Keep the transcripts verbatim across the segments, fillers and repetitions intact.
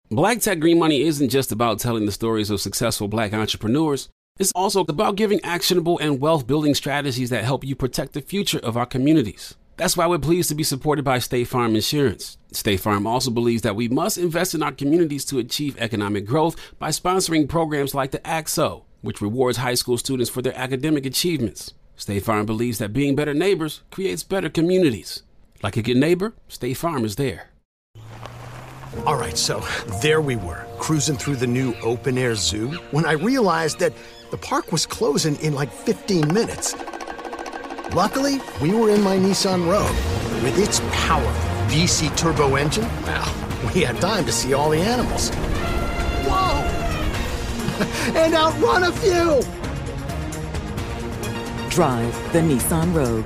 Black Tech Green Money isn't just about telling the stories of successful Black entrepreneurs. It's also about giving actionable and wealth-building strategies that help you protect the future of our communities. That's why we're pleased to be supported by State Farm Insurance. State Farm also believes that we must invest in our communities to achieve economic growth by sponsoring programs like the A X O, which rewards high school students for their academic achievements. State Farm believes that being better neighbors creates better communities. Like a good neighbor, State Farm is there. All right, so there we were, cruising through the new open-air zoo, when I realized that the park was closing in like fifteen minutes. Luckily, we were in my Nissan Rogue. With its powerful V C turbo engine, well, we had time to see all the animals. Whoa! And outrun a few! Drive the Nissan Rogue.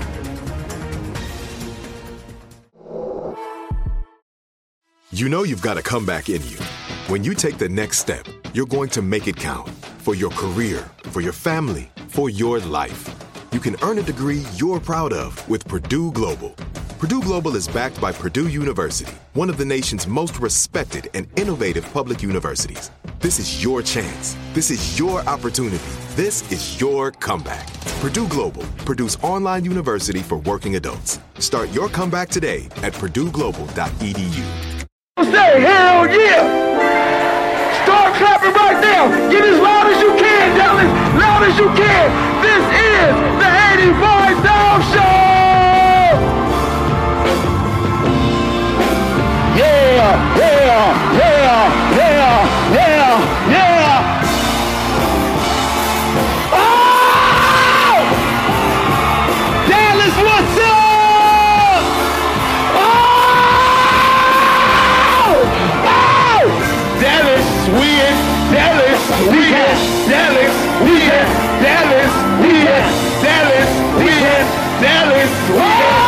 You know you've got a comeback in you. When you take the next step, you're going to make it count. For your career, for your family, for your life. You can earn a degree you're proud of with Purdue Global. Purdue Global is backed by Purdue University, one of the nation's most respected and innovative public universities. This is your chance. This is your opportunity. This is your comeback. Purdue Global, Purdue's online university for working adults. Start your comeback today at purdue global dot e d u. Say hell yeah! Start clapping right now! Get as loud as you can, Dallas! Loud as you can! This is the eighty-five Dog Show! Yeah! Yeah! Yeah! Yeah! Yeah! Yeah! Oh! Dallas, what's up? We in Dallas, we in Dallas, we in Dallas, we in Dallas, we in Dallas, we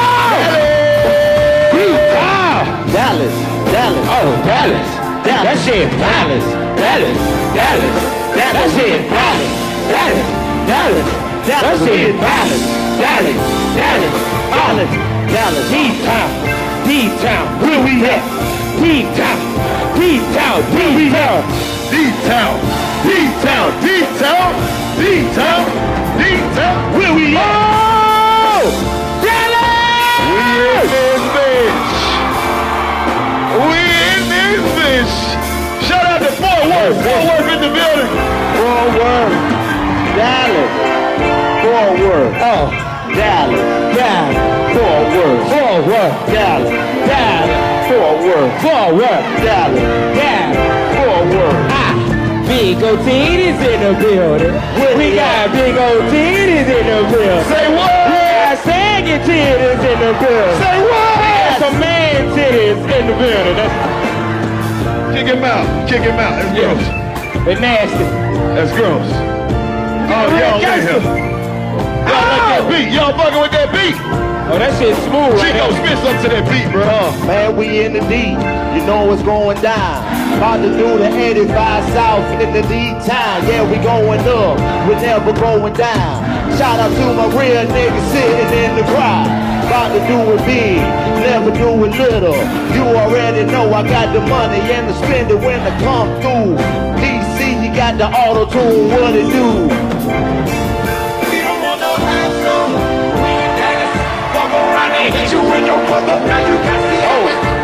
in Dallas. Dallas, Dallas, oh Dallas, Dallas, that shit Dallas, Dallas, Dallas, that shit Dallas, Dallas, Dallas, that shit Dallas, Dallas, Dallas, Dallas, Dallas, D-Town, D-Town, where we at? D-Town, D-Town, D-Town, D-Town, D-Town, D-Town, D-Town, D-Town, where we at? Oh! Dallas! We in this bitch! We in this bitch! Shout out to Fort Worth! Fort Worth in the building! Fort Worth! Dallas! Fort Worth! Oh! Dallas! Dallas! Fort Worth! Fort Worth! Dallas! Dallas! Fort Worth! Fort Worth! Dallas! Dallas! Fort Worth! Ah! Big old titties in the building. We got big old titties in the building. Say what? We got sagging titties in the building. Say what? We got some man titties in the building. That's... Kick him out. Kick him out. That's yeah. Gross. They're nasty. That's gross. Oh, y'all in here. Y'all oh. like that beat. Y'all fucking with that beat. Oh, that shit's smooth. Chico, spit something to that beat, bro. Oh, man, we in the D. You know what's going down. About to do the eighty-five South in the D-Town. Yeah, we going up. We're never going down. Shout out to my real niggas sitting in the crowd. About to do it big, never do it little. You already know I got the money and the spend it when I come through. D C, you got the auto-tune, what it do? We don't want no hassle. We ain't Dallas. Walk around and hit you with your mother. Now you got the oh.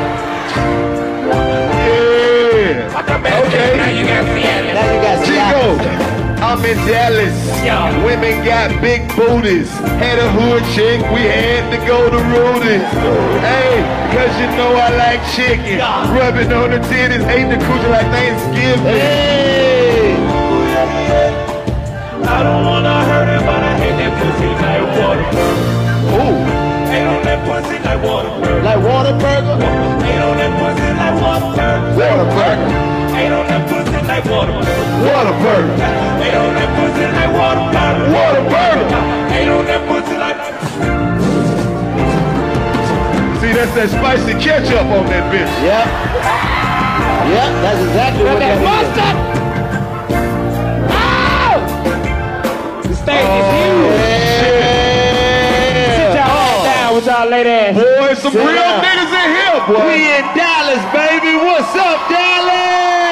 Okay. Now you got Seattle. Now you got Seattle. Chico, I'm in Dallas. Yo. Women got big booties. Had a hood chick, we had to go to Rudy's. Hey, cause you know I like chicken. Yo. Rubbing on the titties, ate the coochie like Thanksgiving. Hey. I don't wanna hurt it, but I hate that pussy like Whataburger. Ooh. Ain't on that pussy like Whataburger. Like Whataburger? Ain't on that pussy like Whataburger. Whataburger. Ain't on that pussy like Whataburger. Whataburger. Ain't on that pussy like Whataburger. Whataburger. Ain't on that pussy like. See, that's that spicy ketchup on that bitch. Yep. Yep, that's exactly what that mustard. Oh! The stage oh, is huge. Yeah. Sit y'all all down with y'all lady ass. Boy, some Sit real down. Niggas in here, boy. We in Dallas, baby. What's up, Dallas?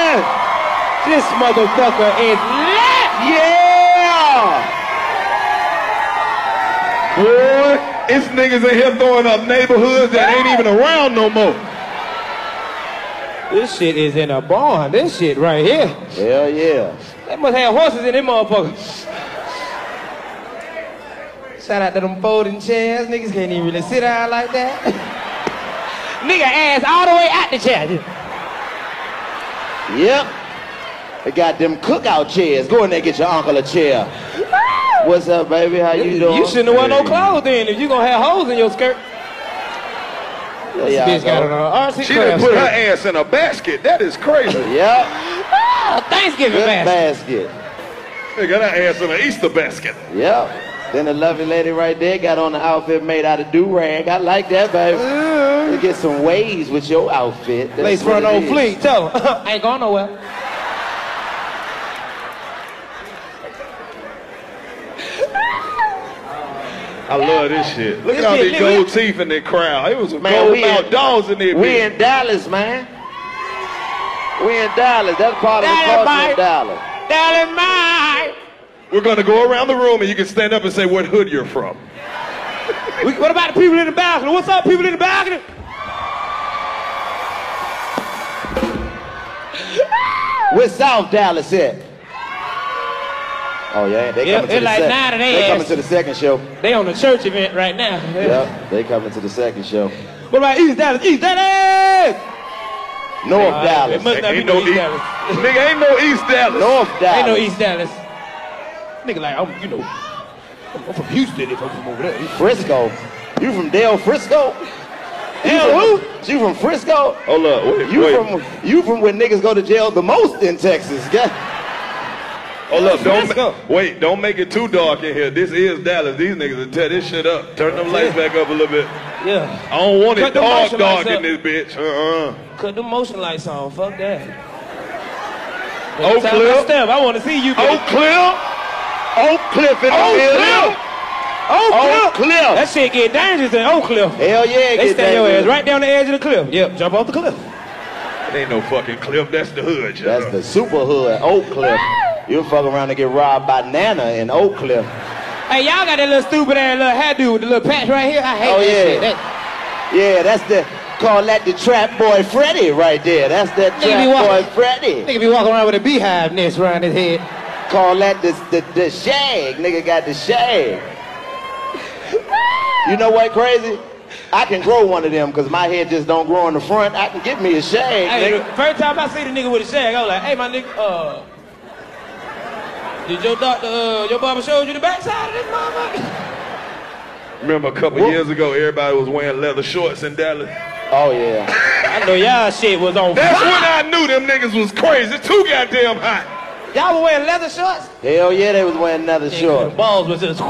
This motherfucker is lit! Yeah! Boy, it's niggas in here throwing up neighborhoods that ain't even around no more. This shit is in a barn. This shit right here. Hell yeah. They must have horses in them motherfuckers. Shout out to them folding chairs. Niggas can't even really sit down like that. Nigga ass all the way out the chair. Yep. They got them cookout chairs. Go in there and get your uncle a chair. What's up, baby? How you doing? You shouldn't have worn no clothes then if you gonna have holes in your skirt. There y'all Bitch got go. on her R C She done put her ass in a basket. That is crazy. Yep. Ah, Thanksgiving Good basket. basket. They got her ass in an Easter basket. Yep. Then the lovely lady right there got on the outfit made out of do-rag. I like that, baby. Uh, You get some waves with your outfit. That's Lace what front it on is. fleek. Tell her. Ain't going nowhere. I love this shit. Look This at all shit these lit. gold teeth in that crowd. It was some Man, gold we mouth in- dogs in there. We bitch. in Dallas, man. We in Dallas. That's part of the Dallas, culture mate. of Dallas. Darling mine. We're gonna go around the room and you can stand up and say what hood you're from. We, what about the people in the balcony? What's up, people in the balcony? Where's South Dallas at? Oh yeah, they Yeah, coming to it's the like sec- nine of they They coming ass. to the second show. They on the church event right now. Yep, they coming to the second show. What about East Dallas? East Dallas! North Uh, Dallas. It must not be Ain't no no East East- Dallas. Nigga, ain't no East Dallas. North Dallas. Ain't no East Dallas. Nigga like, I'm, you know, I'm from Houston if I'm from over there. Frisco. You from Del Frisco? You Del from, who? You from Frisco? Hold up, wait, You wait. from you from where niggas go to jail the most in Texas? Yeah. Hold up, Let's don't go. ma- wait, don't make it too dark in here. This is Dallas. These niggas will tear this shit up. Turn them lights back up a little bit. Yeah. I don't want Cut it them dark, motion dark lights in up. this bitch. Uh-uh. Cut the motion lights on. Fuck that. Oak Every time I Cliff. step, I want to see you. Oak Cliff. Oak Cliff in the Oak building. Cliff. Oak Oak Cliff. Cliff. That shit get dangerous in Oak Cliff. Hell yeah, They get stand your that. ass right down the edge of the cliff. Yep, jump off the cliff. It ain't no fucking cliff. That's the hood. shut That's up. the super hood, Oak Cliff. You'll fuck around and get robbed by Nana in Oak Cliff. Hey, y'all got that little stupid ass little hairdo with the little patch right here? I hate Oh, that yeah. shit. That, Yeah, that's the, call that the trap boy Freddy right there. That's that Nigga be trap boy walking- Freddy. nigga be walking around with a beehive nest around his head. Call that the, the, the shag. Nigga got the shag. You know what crazy? I can grow one of them because my head just don't grow in the front. I can get me a shag, Hey, nigga. the first time I see the nigga with a shag, I was like, hey, my nigga, uh, did your doctor, uh, your barber showed you the backside of this motherfucker? Remember a couple Whoop. years ago, everybody was wearing leather shorts in Dallas. Oh, yeah. I know y'all shit was on That's fire. when I knew them niggas was crazy. It's too goddamn hot. Y'all were wearing leather shorts? Hell yeah, they was wearing another The short. balls was just...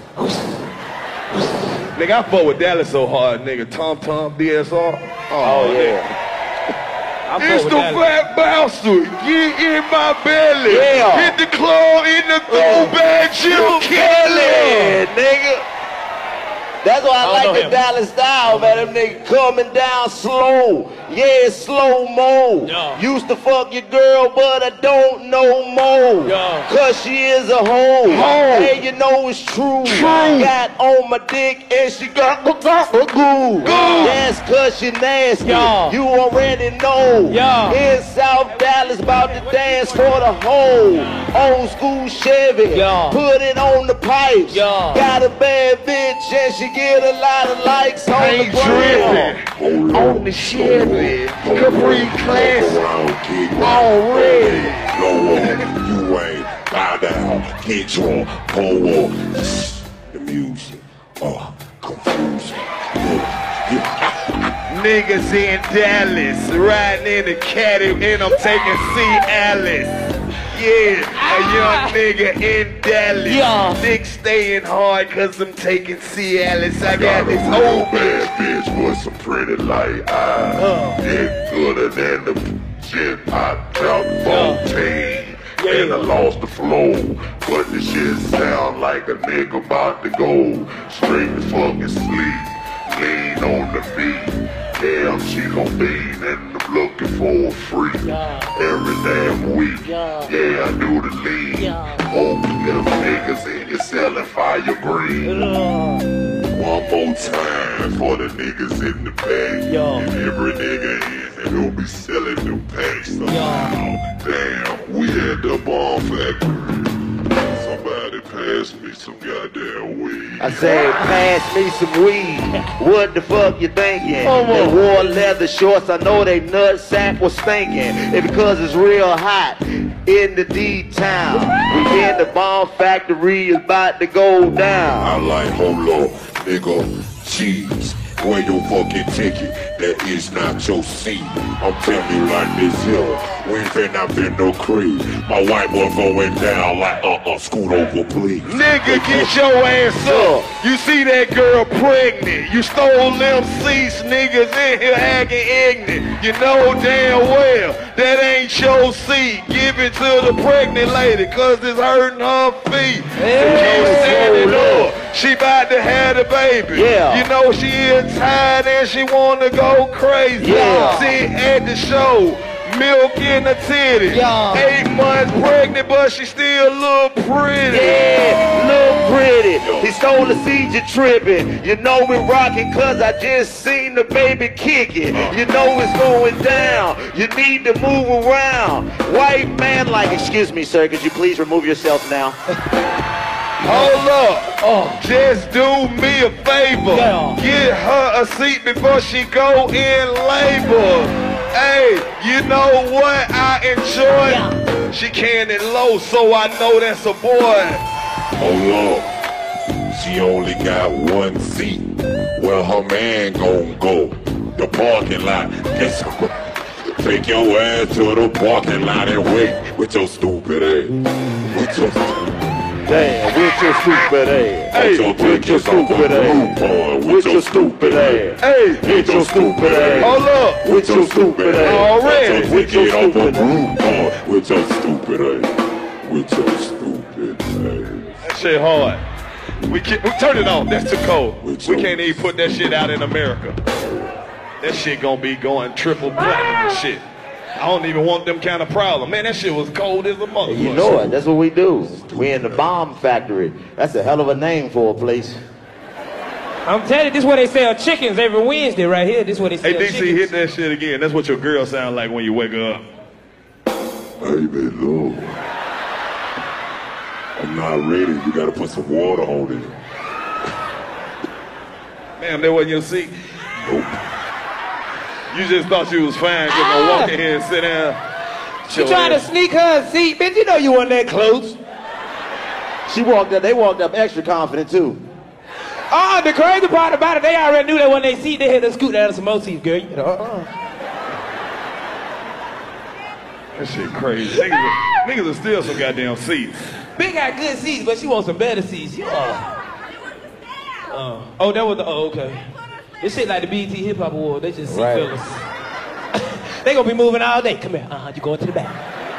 Nigga, I fought with Dallas so hard, nigga. Tom Tom, D S R. Oh, yeah. I fought It's with the that. fat bastard. Get in my belly. Yeah. Hit the claw in the throwback. Jim Kelly. nigga. That's why I, I don't like know the him. Dallas style, man. Them niggas coming down slow. Yeah, slow mo. Yeah. Used to fuck your girl, but I don't know more. Yeah. Cause she is a hoe. Hoe. Hey, you know it's true. True. Got on my dick and she got a goo. That's cause she nasty. Yeah. You already know. Yeah. In South Dallas, about to dance for the hoe. Old school Chevy. Yeah. Put it on the pipes. Yeah. Got a bad bitch and she get a lot of likes on the Ain't ground. dripping. On the Chevy. Capri Classic. Already. Go on, you ain't bow down, get your pull up. The music, oh, confusion. Niggas in Dallas, riding in the caddy, and I'm taking C. Alice. Yeah, a young nigga in Dallas. Yeah. Dick staying hard cause I'm taking C. Alice. I Got got a this real old bad bitch with some pretty light eyes. Yeah, gooder than the shit I dropped fourteen. And I lost the flow, but the shit sound like a nigga about to go straight to fucking sleep. Lean on the beat, damn she gon' be in the looking for a freak. Every damn week. Yeah, I do the lead. Hope them niggas in here selling fire green. One more time for the niggas in the back. And every nigga in here gonna be selling them packs. So, damn, we at the bomb factory. Somebody pass me some goddamn weed. I said, pass me some weed. What the fuck you thinking? Oh, they wore leather shorts, I know they nutsack was stinking. And because it's real hot in the D-town, we in the bomb factory is about to go down. I like holo, nigga, cheese. Where your fucking ticket? That is not your seat. I'm telling you like this here. We ain't finna fit no creed. My white boy going down like uh-uh, scoot over please. Nigga, get your ass up. You see that girl pregnant. You stole them seats, niggas in here acting ignorant. You know damn well that ain't your seat. Give it to the pregnant lady, cause it's hurting her feet. Keep standing up. She about to have the baby. Yeah. You know she is tired and she wanna go crazy. Yeah. Sit at the show, milk in the titty. Yeah. Eight months pregnant, but she still look pretty. Yeah, look pretty. He stole the seed, you tripping. You know we rocking cause I just seen the baby kick it. You know it's going down. You need to move around. White man like, excuse me sir, could you please remove yourself now? Hold up. Oh. Just do me a favor. Yeah. Get her a seat before she go in labor. Hey, you know what I enjoy? Yeah. She cannon low, so I know that's a boy. Hold up. She only got one seat. Where her man gon' go? The parking lot. Guess take your ass to the parking lot and wait with your stupid ass. With your stupid Damn, with your stupid ass. Hey, with your stupid ass. With your stupid ass. Hey, with your stupid ass. Hold up. With your stupid ass. Already. With your stupid ass. With your stupid ass. With your stupid ass. That shit hard. We can't, we turn it off. That's too cold. We can't even put that shit out in America. That shit gonna be going triple platinum and shit. I don't even want them kind of problem. Man, that shit was cold as a motherfucker. You know it. That's what we do. We in the bomb factory. That's a hell of a name for a place. I'm telling you, this is where they sell chickens every Wednesday right here. This is where they sell Hey, D C, chickens. hit that shit again. That's what your girl sound like when you wake her up. Baby, look. I'm not ready. You gotta put some water on it. Ma'am, that wasn't your seat? Nope. You just thought you was fine because I walk in here and sit down. She trying to sneak her a seat, bitch. You know you weren't that close. She walked up, they walked up extra confident too. Oh, the crazy part about it, they already knew that when they see, they had to scoot down to some more seats, girl. You know, uh-uh. That shit crazy. Niggas are, niggas are still some goddamn seats. Big got good seats, but she wants some better seats. You know. Uh, oh, that was the, oh, okay. This shit like the B E T Hip Hop Award. They just seat Right. fillers. They gonna be moving all day. Come here. Uh-huh, you going to the back.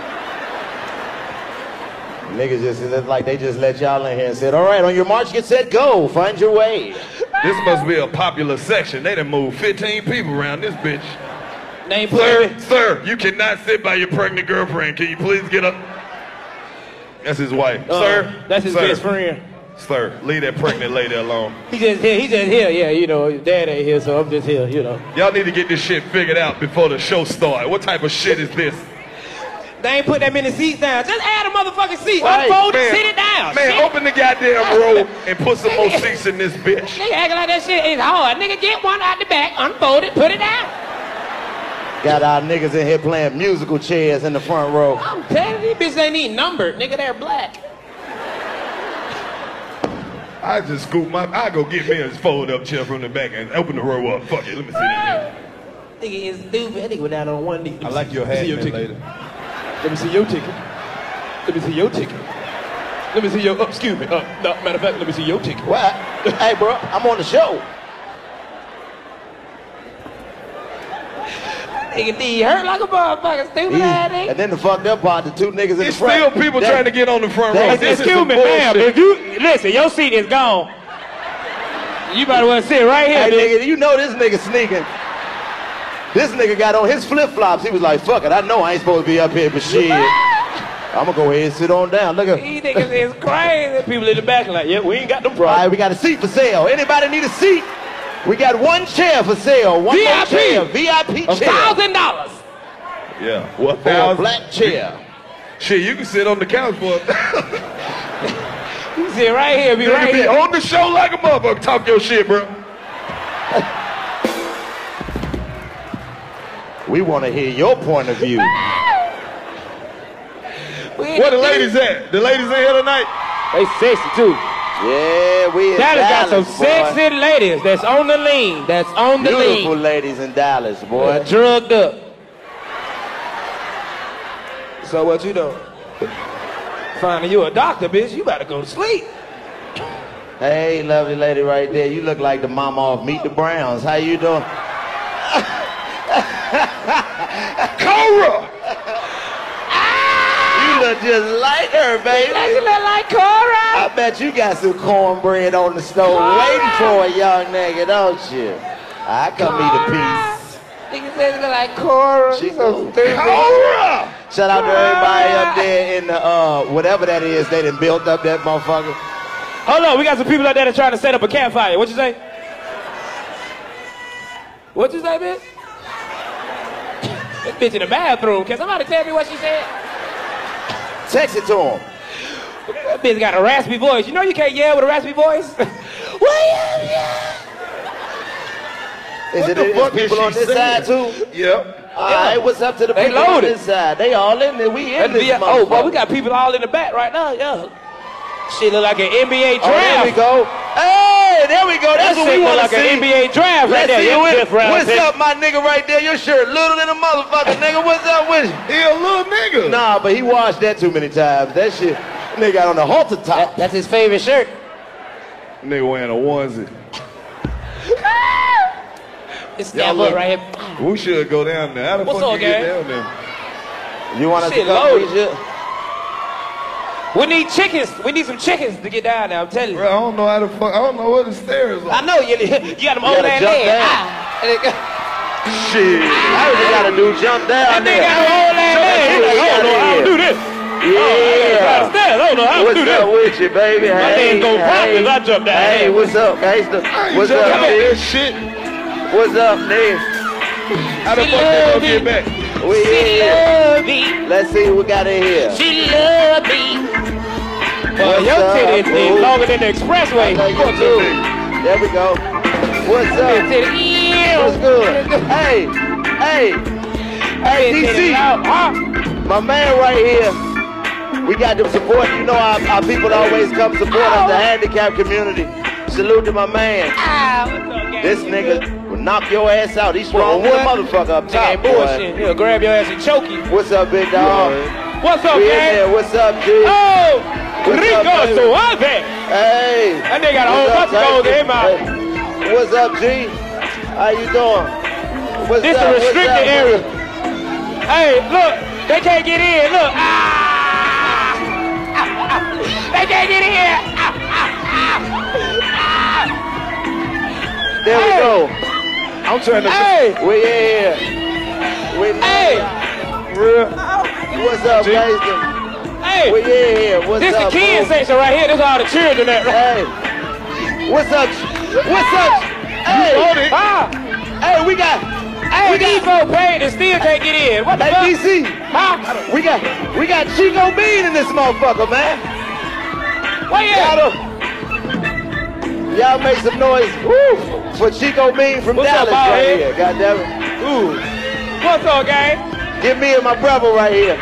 Niggas just, it's like they just let y'all in here and said, all right, on your march, get set, go. Find your way. This must be a popular section. They done moved fifteen people around this bitch. Name Sir, sir, you cannot sit by your pregnant girlfriend. Can you please get up? That's his wife. Uh, sir? That's his sir, best friend. Sir, leave that pregnant lady alone. He just here. He just here. Yeah, you know, his dad ain't here, so I'm just here. You know. Y'all need to get this shit figured out before the show starts. What type of shit is this? They ain't put that many seats down. Just add a motherfucking seat. Right, Unfold it, man. sit it down. Man, shit. open the goddamn row and put some more seats in this bitch. Nigga acting like that shit is hard. Nigga, get one out the back, unfold it, put it down. Got our niggas in here playing musical chairs in the front row. I'm telling you, these bitches ain't even numbered. Nigga, they're black. I just scoop my, I go get me a fold up chair from the back and open the row up. Fuck it, let me sit in here. Nigga is stupid. That nigga went down on one knee. I like your hat, man, later. Let me see your ticket. Let me see your ticket. Let me see your, oh, excuse me. Uh, no, matter of fact, let me see your ticket. What? Hey, bro, I'm on the show. Nigga, D hurt like a motherfucker. Stupid ass nigga. And then the fucked up part, the two niggas in It's the front. still people that, trying to get on the front row. that- This is Excuse some me, ma'am. bullshit. If you, listen, your seat is gone. You better want to sit right here, Hey, bitch. nigga, you know this nigga sneaking. This nigga got on his flip-flops. He was like, fuck it, I know I ain't supposed to be up here, but shit. I'm gonna go ahead and sit on down. Look at These niggas is crazy. People in the back like, yeah, we ain't got them All problems. right, we got a seat for sale. Anybody need a seat? We got one chair for sale. One V I more P. chair. V I P A chair. thousand dollars. Yeah. What For a black chair. Shit, you can sit on the couch for a You sit right here, be You right can be here. on the show like a motherfucker. Talk your shit, bro. We want to hear your point of view. Where the ladies at? The ladies in here tonight? They sexy too. Yeah, we in Dallas got some Dallas, boy. sexy ladies that's on the lean. That's on the Beautiful lean. ladies in Dallas, boy. Yeah, drugged up. So what you doing? Finding you a doctor, bitch. You better go to sleep. Hey, lovely lady right there. You look like the mama of Meet the Browns. How you doing? Cora! You look just like her, baby. You look like Cora. I bet you got some cornbread on the stove Cora. waiting for a young nigga, don't you? I come eat a piece. Nigga says you look like Cora. She so go, stupid. Cora! Shout out to everybody up there in the, uh, whatever that is, they done built up that motherfucker. Hold on, we got some people out there that trying to set up a campfire. What you say? What you say, bitch? This bitch in the bathroom. Can somebody tell me what she said? Text it to him. That bitch got a raspy voice. You know you can't yell with a raspy voice? William, yeah. Is What it the is fuck is people she on this saying? side too? Yep. All right, what's up to the They people on loaded. this side? They all in there. We in That'd this be a- oh, boy, we motherfucker. got people all in the back right now. Yeah. Shit look like an N B A draft. Oh, there we go. Hey, there we go. That's That what shit we look want to like see. an N B A draft right Let's there. see Yeah, what- fifth round what's pick. up, my nigga right there? Your shirt little than a motherfucker, nigga. What's up with you? He a little nigga. Nah, but he washed that too many times. That shit, nigga got on the halter top. That- that's his favorite shirt. Nigga wearing a onesie. It's Y'all stand look- up right here. We should go down there. How the What's fuck up, you get gang? down there? You want us to Shit come loaded. meet you? We need chickens. We need some chickens to get down there. I'm telling you. Bro, I don't know how the fuck. I don't know what the stairs are. I know you. You got them You old gotta ass jump legs. down. Ah. Shit. I heard you gotta do jump down That nigga there. got them old ass legs. He like, I don't know how to do this. Yeah. I don't know how to What's do up this. with you, baby? My hey, name go pop hey, as I jump down. Hey, what's up, gangster? What's Jump up, out nigga? that shit. What's up, nigga? How the She fuck they love gonna get me. back? We She here. love me. Let's see what we got in here. She love me. Well, What's your up, titty is boo? longer than the expressway. Thank you, too. There we go. What's up? What's good? Hey, hey, hey, D C, Huh? my man right here. We got them support. You know our, our people always come support us, the handicap community. Salute to my man. Ah, what's up, gang? This nigga will knock your ass out. He's strong than a motherfucker up Nigga top, ain't boy. bullshit. He'll grab your ass and choke you. What's up, big dog? What's up, We in gang? there. What's up, G? Oh, What's Rico up, baby? Suave. Hey. That nigga got a whole What's bunch up, of gold in Tyson? his mouth. Hey. What's up, G? How you doing? What's This up? a What's restricted up? area. Hey, look, they can't get in. Look. Ah! They can't get in. There we Hey. go. I'm trying to. Hey, We in here. We hey, Real. What's up, G? Jason? We hey. in here. What's This the up, kids boo? section right here. This all the children at. Hey. What's up? What's up? Hey. on it. Ah, Hey, we got. hey, we got. these folks paid and still can't get in. What the Hey, fuck? D C. Huh? We got. We got Chico Bean in this motherfucker, man. Where you Y'all, at? don't- y'all make some noise. Woo, for Chico Bean from What's up, Dallas bald right head? here. God damn it. Ooh. What's up, gang? Give me and my brother right here.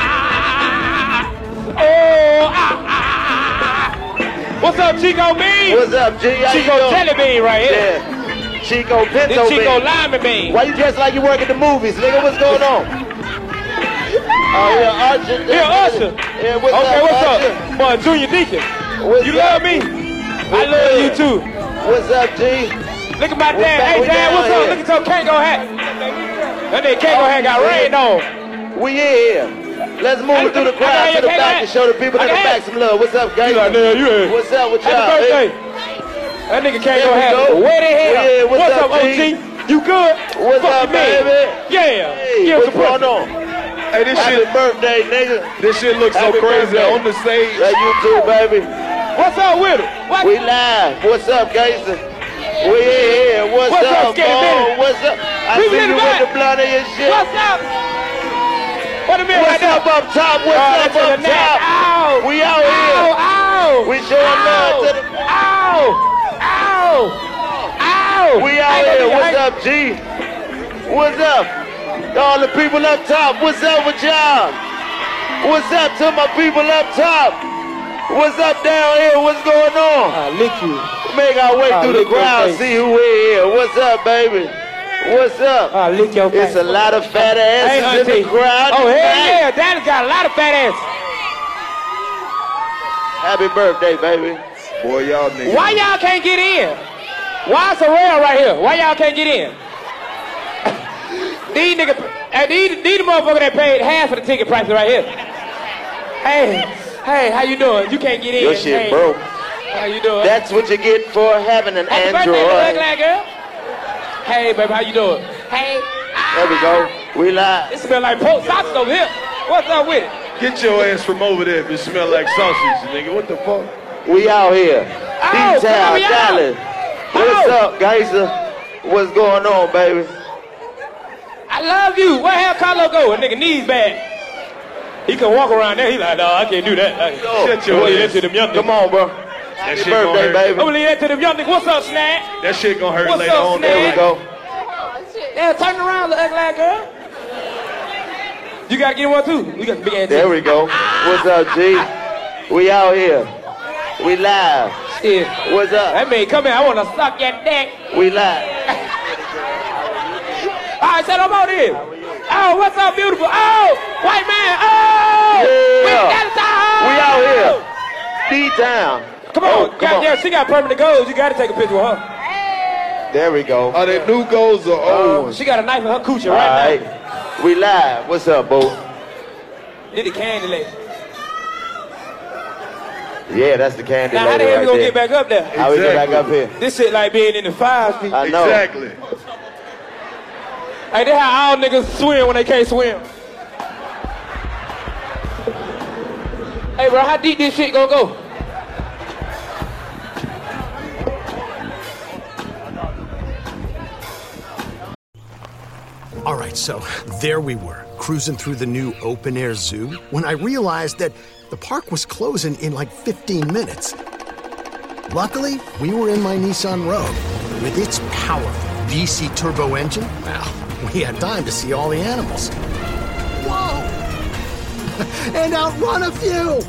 Oh, ah, ah, ah. What's up, Chico Bean? What's up, G? How Chico you doing? Jelly Bean right here. Yeah. Chico Pinto This Chico Bean. Lima Bean. Why you dressed like you work at the movies, nigga? What's going on? Oh, yeah, Archer. Yeah, Usher. Yeah, what's Okay, up, what's Archer? up? Boy, Junior Deacon. What's You up? love me? I What's love you good? too. What's up, G? Look at my What's dad. up? Hey, We Dad, down what's up? here. Look at your Kango hat. That nigga Kango hat got rained on. We in here. Let's move it through the I crowd got to your the Kango back hat. and show the people I in the got back it. some love. What's up, guys? You like, nigga, you in. What's up with Happy y'all? birthday. Hey, That nigga There Kango we hat go. wet in hell. Yeah, what's What's up, up, O G? G? You good? What's Fuck up, you, man. baby? Yeah. Hey, Give what's some going pussy. on? Hey, this Happy shit, birthday, nigga. this shit looks so Happy crazy birthday. on the stage. Yeah, you too, baby. What's up with it? What? We live. What's up, gangster? We in here. What's, What's up, up, Skinny Mo? Minnie? What's up? I People see in you the with back. the blood in your shit. What's up? What a minute What's right up there. up top? What's Oh, up that's to up the neck. top? Ow. We out Ow, here. ow. We showing love to the. Ow. Ow. Ow. We out Hang on, here. nigga, What's hang- up, G? What's up? All the people up top. What's up with y'all? What's up to my people up top? What's up down here? What's going on? I'll lick you. Make our way I'll through the lick your crowd, face. see who we here. What's up, baby? What's up? I'll lick your face. It's a lot of fat Hey, asses in auntie. the crowd. Oh, hell tonight. yeah. Daddy's got a lot of fat ass. Happy birthday, baby. Boy, y'all niggas. Why y'all can't get in? Why it's a rail right here? Why y'all can't get in? These niggas, uh, these, these the motherfuckers that paid half of the ticket price right here. Hey, hey, how you doing? You can't get in. Your shit hey. broke. How you doing? That's what you get for having an Happy birthday, little Android. ugly girl. Hey, baby, how you doing? Hey. There we go. We live. It smell like pork chops over here. What's up with it? Get your ass from over there if you smell like sausage, nigga. What the fuck? We out here. Oh, D-Town, come on, Dallas. What's Oh. up, gangster? What's going on, baby? I love you. Where hell Carlo go? A nigga knees bad. He can walk around there. He like, no, I can't do that. I, Shut your Boy, you ass. let to them young niggas. Come on, bro. That Happy shit gonna birthday, hurt. I'm baby. gonna leave that to them young niggas. What's up, Snag? That shit gonna hurt What's later up, on. Snag? There we go. Yeah, turn around, little ugly ass girl. You gotta get one too. We got big ass. There we go. What's up, G? We out here. We live. Shit. What's up? That man, come here. I wanna suck your dick. We live. All right, set up on this. Oh, what's up, beautiful? Oh, white man. Oh, we Yeah. got time. We out here. D-Town. Come on, Oh, come God, on. yeah, she got permanent goals. You gotta take a picture with her. There we go. Are they new goals or old Um, ones? she got a knife in her coochie All right, right. We live. What's up, boo? now. Did the candy lady. Yeah, that's the candy Now, how lady the hell right we gonna there. get back up there? How we get back up here? This shit like being in the fives. Hey, I know. Exactly. they how all niggas swim when they can't swim. Hey, bro, how deep this shit gonna go? All right, so there we were, cruising through the new open-air zoo, when I realized that the park was closing in like fifteen minutes. Luckily, we were in my Nissan Rogue. With its powerful V C turbo engine, well, we had time to see all the animals. Whoa! And outrun a few!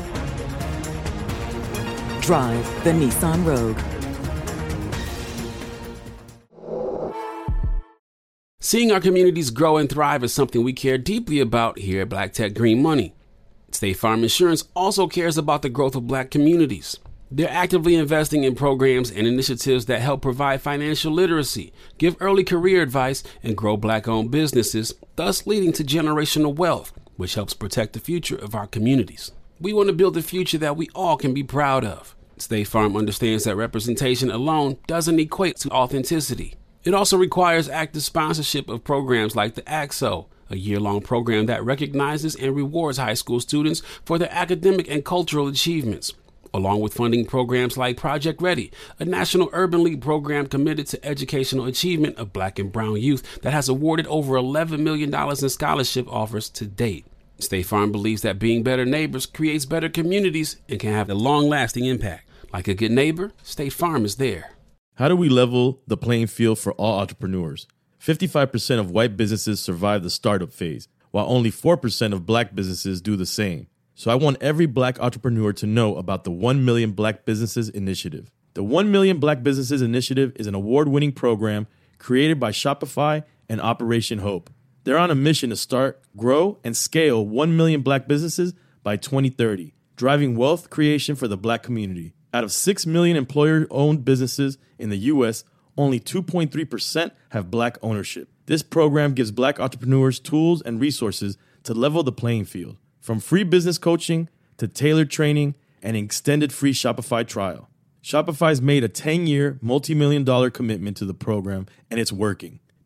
Drive the Nissan Rogue. Seeing our communities grow and thrive is something we care deeply about here at Black Tech Green Money. State Farm Insurance also cares about the growth of Black communities. They're actively investing in programs and initiatives that help provide financial literacy, give early career advice, and grow Black-owned businesses, thus leading to generational wealth, which helps protect the future of our communities. We want to build a future that we all can be proud of. State Farm understands that representation alone doesn't equate to authenticity. It also requires active sponsorship of programs like the A X O, a year-long program that recognizes and rewards high school students for their academic and cultural achievements, along with funding programs like Project Ready, a National Urban League program committed to educational achievement of Black and brown youth that has awarded over eleven million dollars in scholarship offers to date. State Farm believes that being better neighbors creates better communities and can have a long-lasting impact. Like a good neighbor, State Farm is there. How do we level the playing field for all entrepreneurs? fifty-five percent of white businesses survive the startup phase, while only four percent of Black businesses do the same. So I want every Black entrepreneur to know about the one million Black Businesses Initiative. The one million Black Businesses Initiative is an award-winning program created by Shopify and Operation Hope. They're on a mission to start, grow, and scale one million Black businesses by twenty thirty, driving wealth creation for the Black community. Out of six million employer-owned businesses in the U S, only two point three percent have Black ownership. This program gives Black entrepreneurs tools and resources to level the playing field, from free business coaching to tailored training and an extended free Shopify trial. Shopify's made a ten-year, multi-million dollar commitment to the program, and it's working.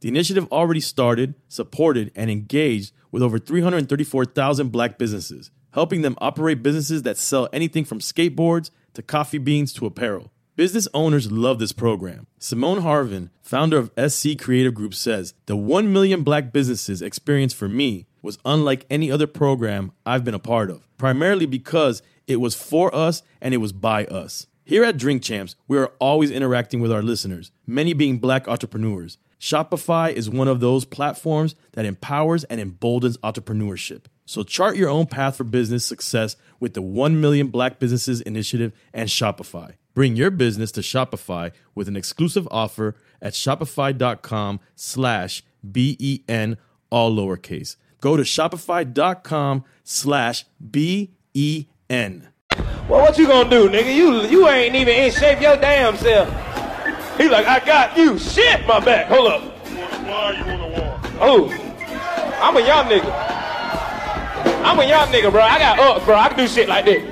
The initiative already started, supported, and engaged with over three hundred thirty-four thousand black businesses, helping them operate businesses that sell anything from skateboards to coffee beans to apparel. Business owners love this program. Simone Harvin, founder of S C Creative Group, says, the one million black businesses experience for me was unlike any other program I've been a part of, primarily because it was for us and it was by us. Here at Drink Champs, we are always interacting with our listeners, many being black entrepreneurs. Shopify is one of those platforms that empowers and emboldens entrepreneurship. So chart your own path for business success with the one million Black Businesses Initiative and Shopify. Bring your business to Shopify with an exclusive offer at shopify.com slash B-E-N, all lowercase. Go to shopify.com slash B-E-N. Well, what you gonna do, nigga? You you ain't even in shape your damn self. He like, I got you. Shit, my back. Hold up. You want to fly, you want to walk? Oh, I'm a young nigga. I'm a young nigga, bro. I got up, bro. I can do shit like this.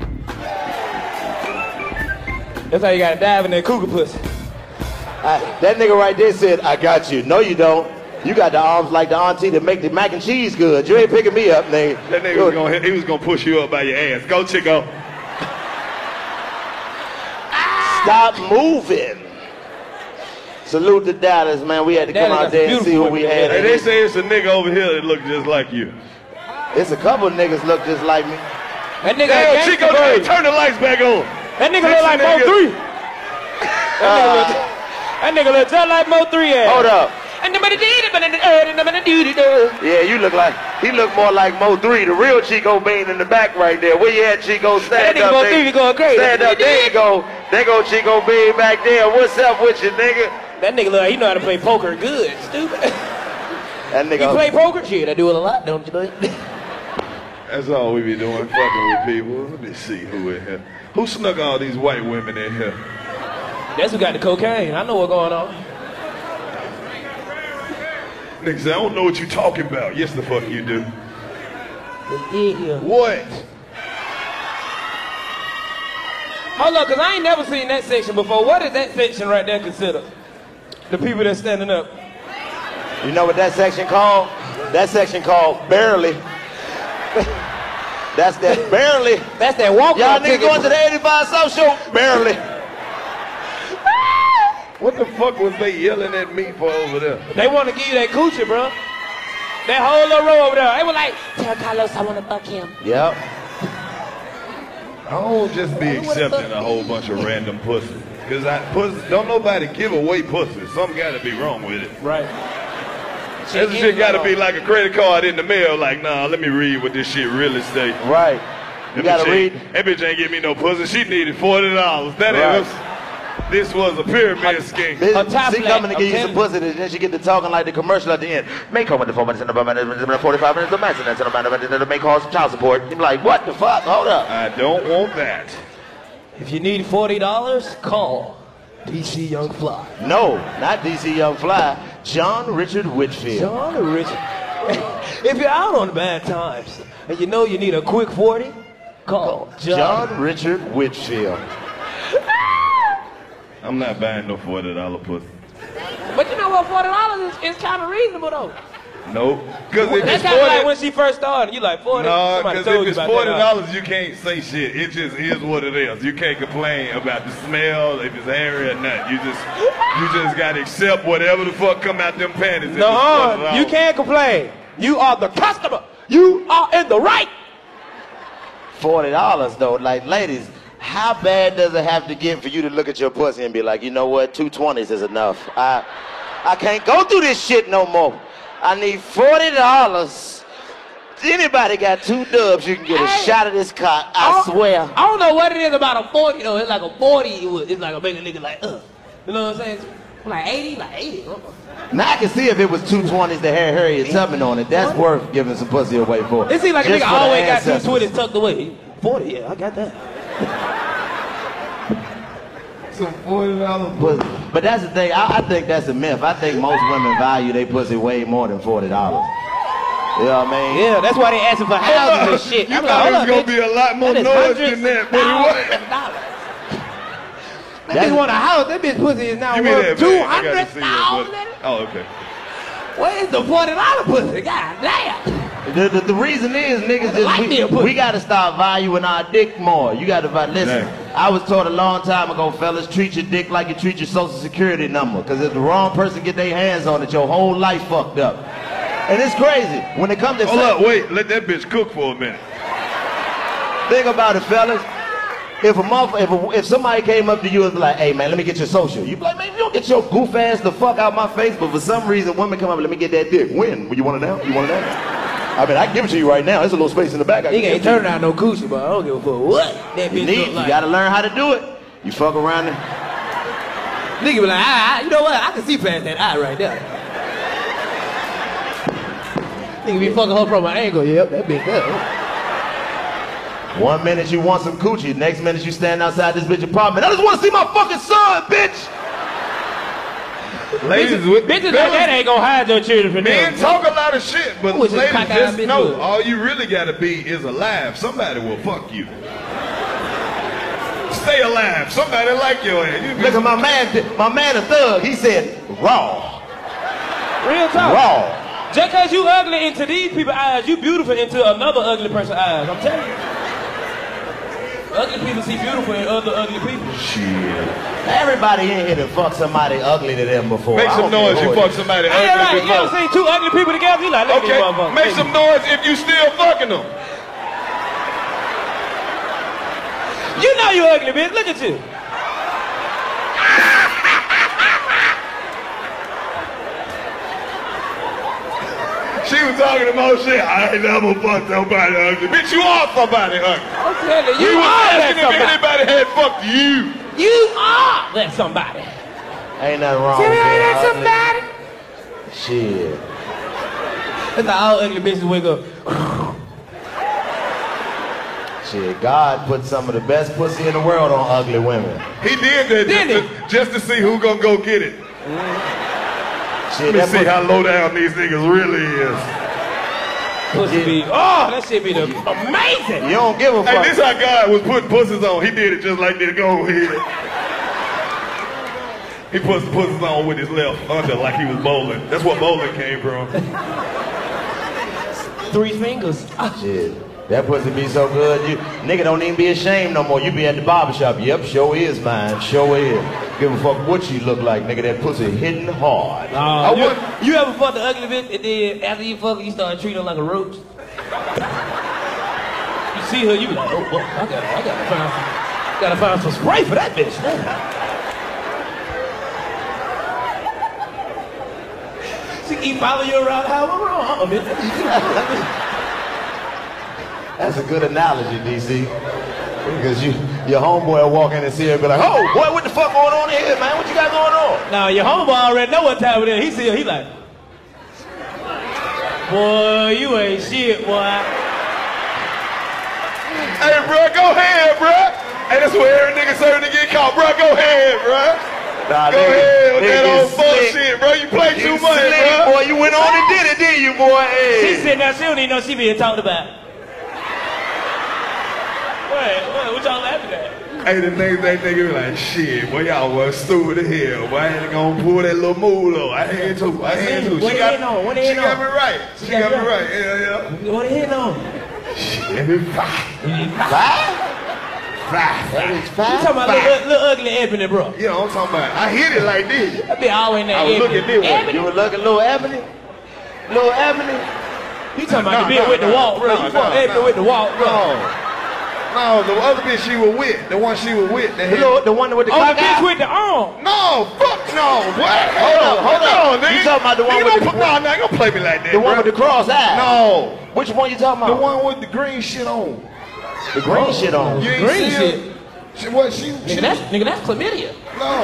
That's how you gotta dive in that cougar pussy. I, that nigga right there said, I got you. No, you don't. You got the arms like the auntie that make the mac and cheese good. You ain't picking me up, nigga. That nigga was gonna, he was gonna push you up by your ass. Go, Chico. Stop moving. Salute the Dallas, man. We had to come Dallas, out there and see what we had. Hey, they say it's a nigga over here that look just like you. It's a couple of niggas look just like me. That nigga Damn, Chico, Chico, turn the lights back on. That nigga look like Mo three. That nigga, that nigga look just like Mo three ass. Hold up. Yeah, you look like, he look more like Mo three, the real Chico Bean in the back right there. Where you at, Chico? Stand that up, Mo three going crazy. Stand up, there you go. There go Chico Bean back there. What's up with you, nigga? That nigga look like he know how to play poker good, stupid. That nigga. You play poker? Shit, I do it a lot, don't you know? That's all we be doing, fucking with people. Let me see who in here. Who snuck all these white women in here? That's who got the cocaine. I know what's going on. Niggas say, I don't know what you talking about. Yes, the fuck you do. Yeah. What? Hold up, because I ain't never seen that section before. What is that section right there considered? The people that's standing up. You know what that section called? That section called barely. That's that barely. That's that walk. Y'all niggas going to the eighty-five South Show? Barely. What the fuck was they yelling at me for over there? They want to give you that coochie, bro. That whole little row over there. They were like, tell Carlos I want to fuck him. Yep. I don't just be accepting a whole bunch of random pussy. Because I pussy, don't nobody give away pussy. Something got to be wrong with it. Right. That shit got to be like a credit card in the mail. Like, nah, let me read what this shit really say. Right. You got to read. That bitch ain't give me no pussy. She needed forty dollars. That right. is... This was a pyramid scheme. She coming to give you some pussy, and then she get to talking like the commercial at the end. Make home in the four minutes, in the forty-five minutes of maintenance, and the make calls some child support. You're like, what the fuck? Hold up. I don't want that. If you need forty dollars, call D C Young Fly. No, not D C Young Fly. John Richard Whitfield. John Richard. If you're out on bad times and you know you need a quick forty, call John, John Richard Whitfield. I'm not buying no forty dollar pussy. But you know what, forty dollars is, is kind of reasonable though. Nope. Because if That's it's kind of forty, like when she first started. You like forty. no, Somebody because told if you it's about forty that, dollars, you can't say shit. It just is what it is. You can't complain about the smell, if it's hairy or not. You just, you just gotta accept whatever the fuck come out them panties. No, you can't complain. You are the customer. You are in the right. Forty dollars though, like ladies. How bad does it have to get for you to look at your pussy and be like, you know what, two twenties is enough. I I can't go through this shit no more. I need forty dollars. Anybody got two dubs, you can get a hey, shot of this cock, I, I swear. I don't know what it is about a forty though. It's like a forty, it's like a big nigga like, uh. You know what I'm saying? Like eighty, like eighty. Now I can see if it was two twenties that had Harriet Tubman on it. That's worth giving some pussy away for. It seems like a nigga always got two twenties tucked away. forty, yeah, I got that. Some forty dollars pussy. But that's the thing, I, I think that's a myth. I think most women value their pussy way more than forty dollars. You know what I mean? Yeah, that's why they asking for houses and shit. You thought it was going to be a lot more noise than that, but it wasn't. That bitch want a house, that bitch pussy is now worth two hundred thousand. Oh, okay. Where's the forty dollar pussy? God damn. The, the, the reason is, niggas just, Like me a we, pussy. we gotta start valuing our dick more. You gotta, va- listen, I was taught a long time ago, fellas, treat your dick like you treat your social security number. Cause if the wrong person get their hands on it, your whole life fucked up. And it's crazy. When it comes to Hold sex- up, wait, let that bitch cook for a minute. Think about it, fellas. If a, motherf- if, a if somebody came up to you and be like, hey man, let me get your social. You be like, man, you don't get your goof ass the fuck out my face. But for some reason, women come up and let me get that dick. When? You want it now? You want it now? I mean, I can give it to you right now. There's a little space in the back. I He can ain't give it to turning out no coochie, but I don't give a fuck what that you. bitch You need, look like. you gotta learn how to do it. You fuck around and Nigga be like, ah, ah, you know what? I can see past that eye right there. Nigga be fucking her from an angle. Yep, that bitch there. one minute you want some coochie, next minute you stand outside this bitch apartment. I just want to see my fucking son, bitch. Ladies, with Bitches like that ain't gonna hide your children from men them. talk a lot of shit, but Who is this ladies, cock-eyed just bitch know, with? all you really gotta be is alive. Somebody will fuck you. Stay alive. Somebody like your ass. You Look at my man, my man a thug. He said raw, Real talk. raw. Just cause you ugly into these people's eyes, you beautiful into another ugly person's eyes. I'm telling you. Ugly people see beautiful in other ugly people. Shit. Everybody in here to fuck somebody ugly to them before. Make I some don't care noise. who You it fuck is. somebody Hey, ugly right. You ever before. seen two ugly people together? You like, look at these Okay, motherfuckers. make some noise if you still fucking them. You know you ugly, bitch. Look at you. She was talking about shit. I ain't never fucked somebody ugly. Bitch, you are somebody ugly. I'm telling you, We you was are that asking if somebody. anybody had fucked you. You are that somebody. Ain't nothing wrong Tell me with how that. that somebody. Shit. That's how all ugly bitches wake up. Shit, God put some of the best pussy in the world on ugly women. He did that Did just, to, just to see who gonna go get it. Shit, Let that me see pussy- how low down these niggas really is. Pussy be, oh, that shit be the amazing. You don't give a Hey, fuck. this how God was putting pussies on. He did it just like this. Go ahead. He puts the pussies on with his left under like he was bowling. That's what bowling came from. Three fingers. Shit. That pussy be so good, you nigga don't even be ashamed no more. You be at the barbershop. Yep, sure is mine. Sure is. Give a fuck what you look like, nigga. That pussy hitting hard. Uh, I you, want- you ever fucked the ugly bitch and then after you fuck her, you start treating her like a roach? You see her, you be like, oh, oh I gotta, I gotta find some, gotta find some spray for that bitch. She keep following you around the house. What's wrong? Uh-uh, bitch. That's a good analogy, D C. Because you, your homeboy will walk in and see her and be like, oh, boy, what the fuck going on here, man? What you got going on? Now your homeboy already know what time it is. He see her, he like, boy, you ain't shit, boy. Hey, bro, go ahead, bro. Hey, that's where every nigga certain to get caught, bro. Go ahead, bro. Nah, Go nigga, ahead with nigga that old slick. bullshit, bro. You play You too much, slick, bro. boy. You went on and did it, didn't you, boy? She Hey. sitting there, she don't even know she being talked about. What? What, what y'all laughing at? Hey, the next day, nigga be like, shit, boy, y'all was stupid as hell. Boy, I ain't gonna pull that little move on. I had to, I had to. What She they got, hitting on? What they she hitting got on? me right. She She got got me you right. Yeah, yeah. What they hitting on? Let me fly. Five? Fly, fly. You talking about little, little ugly Ebony, bro? You know what I'm talking about? I hit it like this. That be always in that I was Ebony. looking this way. Ebony? You were looking little Ebony? Little Ebony? You talking about No, the bitch no, with the no, walk, bro? no, You no, fuck Ebony no. with the walk, bro? No. No, the other bitch she was with, the one she was with, the The, little, the one with the Oh, the cock bitch eye? with the arm. No, fuck no. What? Hold up, hold up. nigga. You talking about the one nigga, with don't the- put, No, no, ain't gonna play me like that, The one bro. with the cross eye? No. Which one you talking The about? one with the green shit on. The green shit on. You ain't Green see shit? her? She, what, she, she, Nigga, that's, nigga, that's chlamydia. no.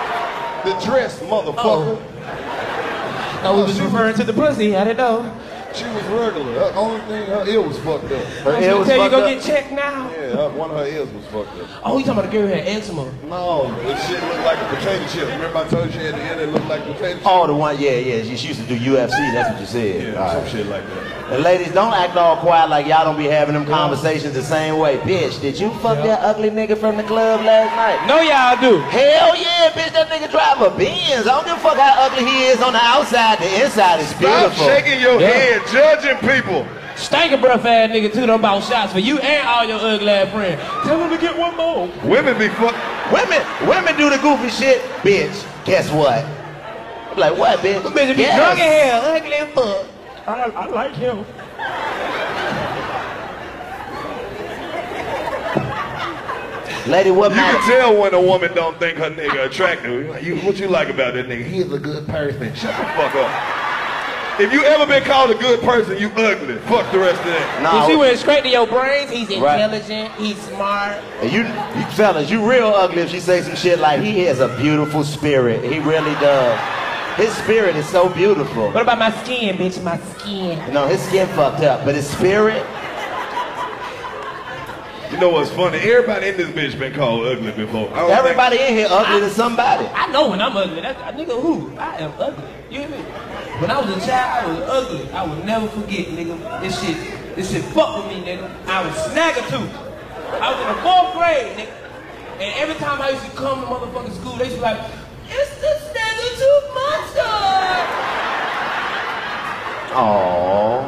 The dress, motherfucker. I was just referring to the pussy. I didn't know. She was regular. The only thing, her ear was fucked up. Her ear was fucked up? You go get checked now? Yeah, her, one of her ears was fucked up. Oh, you talking about the girl who had eczema? No, this shit looked like a potato chip. Remember I told you she had the ear that looked like potato chip? Oh, the one, yeah, yeah. She used to do U F C, that's what you said. Yeah, all some right. shit like that. And ladies, don't act all quiet like y'all don't be having them conversations the same way. Bitch, did you fuck Yeah. that ugly nigga from the club last night? No, y'all do. Hell yeah, bitch, that nigga drive a Benz. I don't give a fuck how ugly he is on the outside. The inside is beautiful. Stop shaking your Yeah. head, judging people. Stankin' breath ass nigga too, done bought shots for you and all your ugly ass friends. Tell them to get one more. Women be fuck. Women, women do the goofy shit. Bitch, guess what? I'm like, what, bitch? Bitch, be Yes. drunk as hell, ugly as fuck. I, I like him. Lady, what You matter? can tell when a woman don't think her nigga attractive. You like, you, what you like about that nigga? He's a good person. Shut the fuck up. If you ever been called a good person, you ugly. Fuck the rest of that. Nah, If she went straight to your brains, he's Right. intelligent, he's smart. And you, you fellas, you real ugly if she say some shit like, he has a beautiful spirit. He really does. His spirit is so beautiful. What about my skin, bitch? My skin. No, his skin fucked up, but his spirit, You know what's funny? Everybody in this bitch been called ugly before. I don't everybody in here ugly to somebody. I know when I'm ugly. That's, nigga, who? I am ugly. You hear me? When I was a child, I was ugly. I will never forget, nigga. This shit, this shit fucked with me, nigga. I was Snaggletooth. I was in the fourth grade, nigga. And every time I used to come to motherfucking school, they used to be like, it's the Snaggletooth monster. Aww.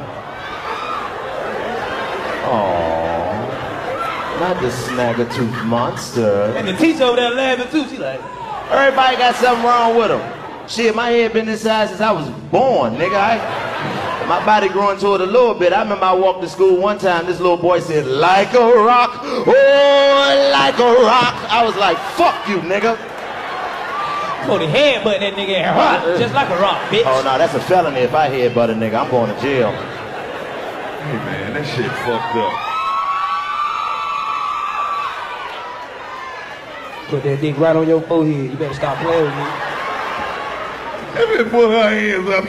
Aww. Not the Snaggletooth monster. And the teacher over there laughing too. She like, Everybody got something wrong with them. Shit, my head been this size since I was born, nigga. I, my body growing to it a little bit. I remember I walked to school one time, this little boy said, like a rock, oh, like a rock. I was like, fuck you, nigga. put a headbutt that nigga in her heart, just like a rock, bitch. Oh, no, that's a felony if I headbutt a nigga. I'm going to jail. Hey, man, that shit fucked up. Put that dick right on your forehead. You better stop playing with me. Let me put her hands up.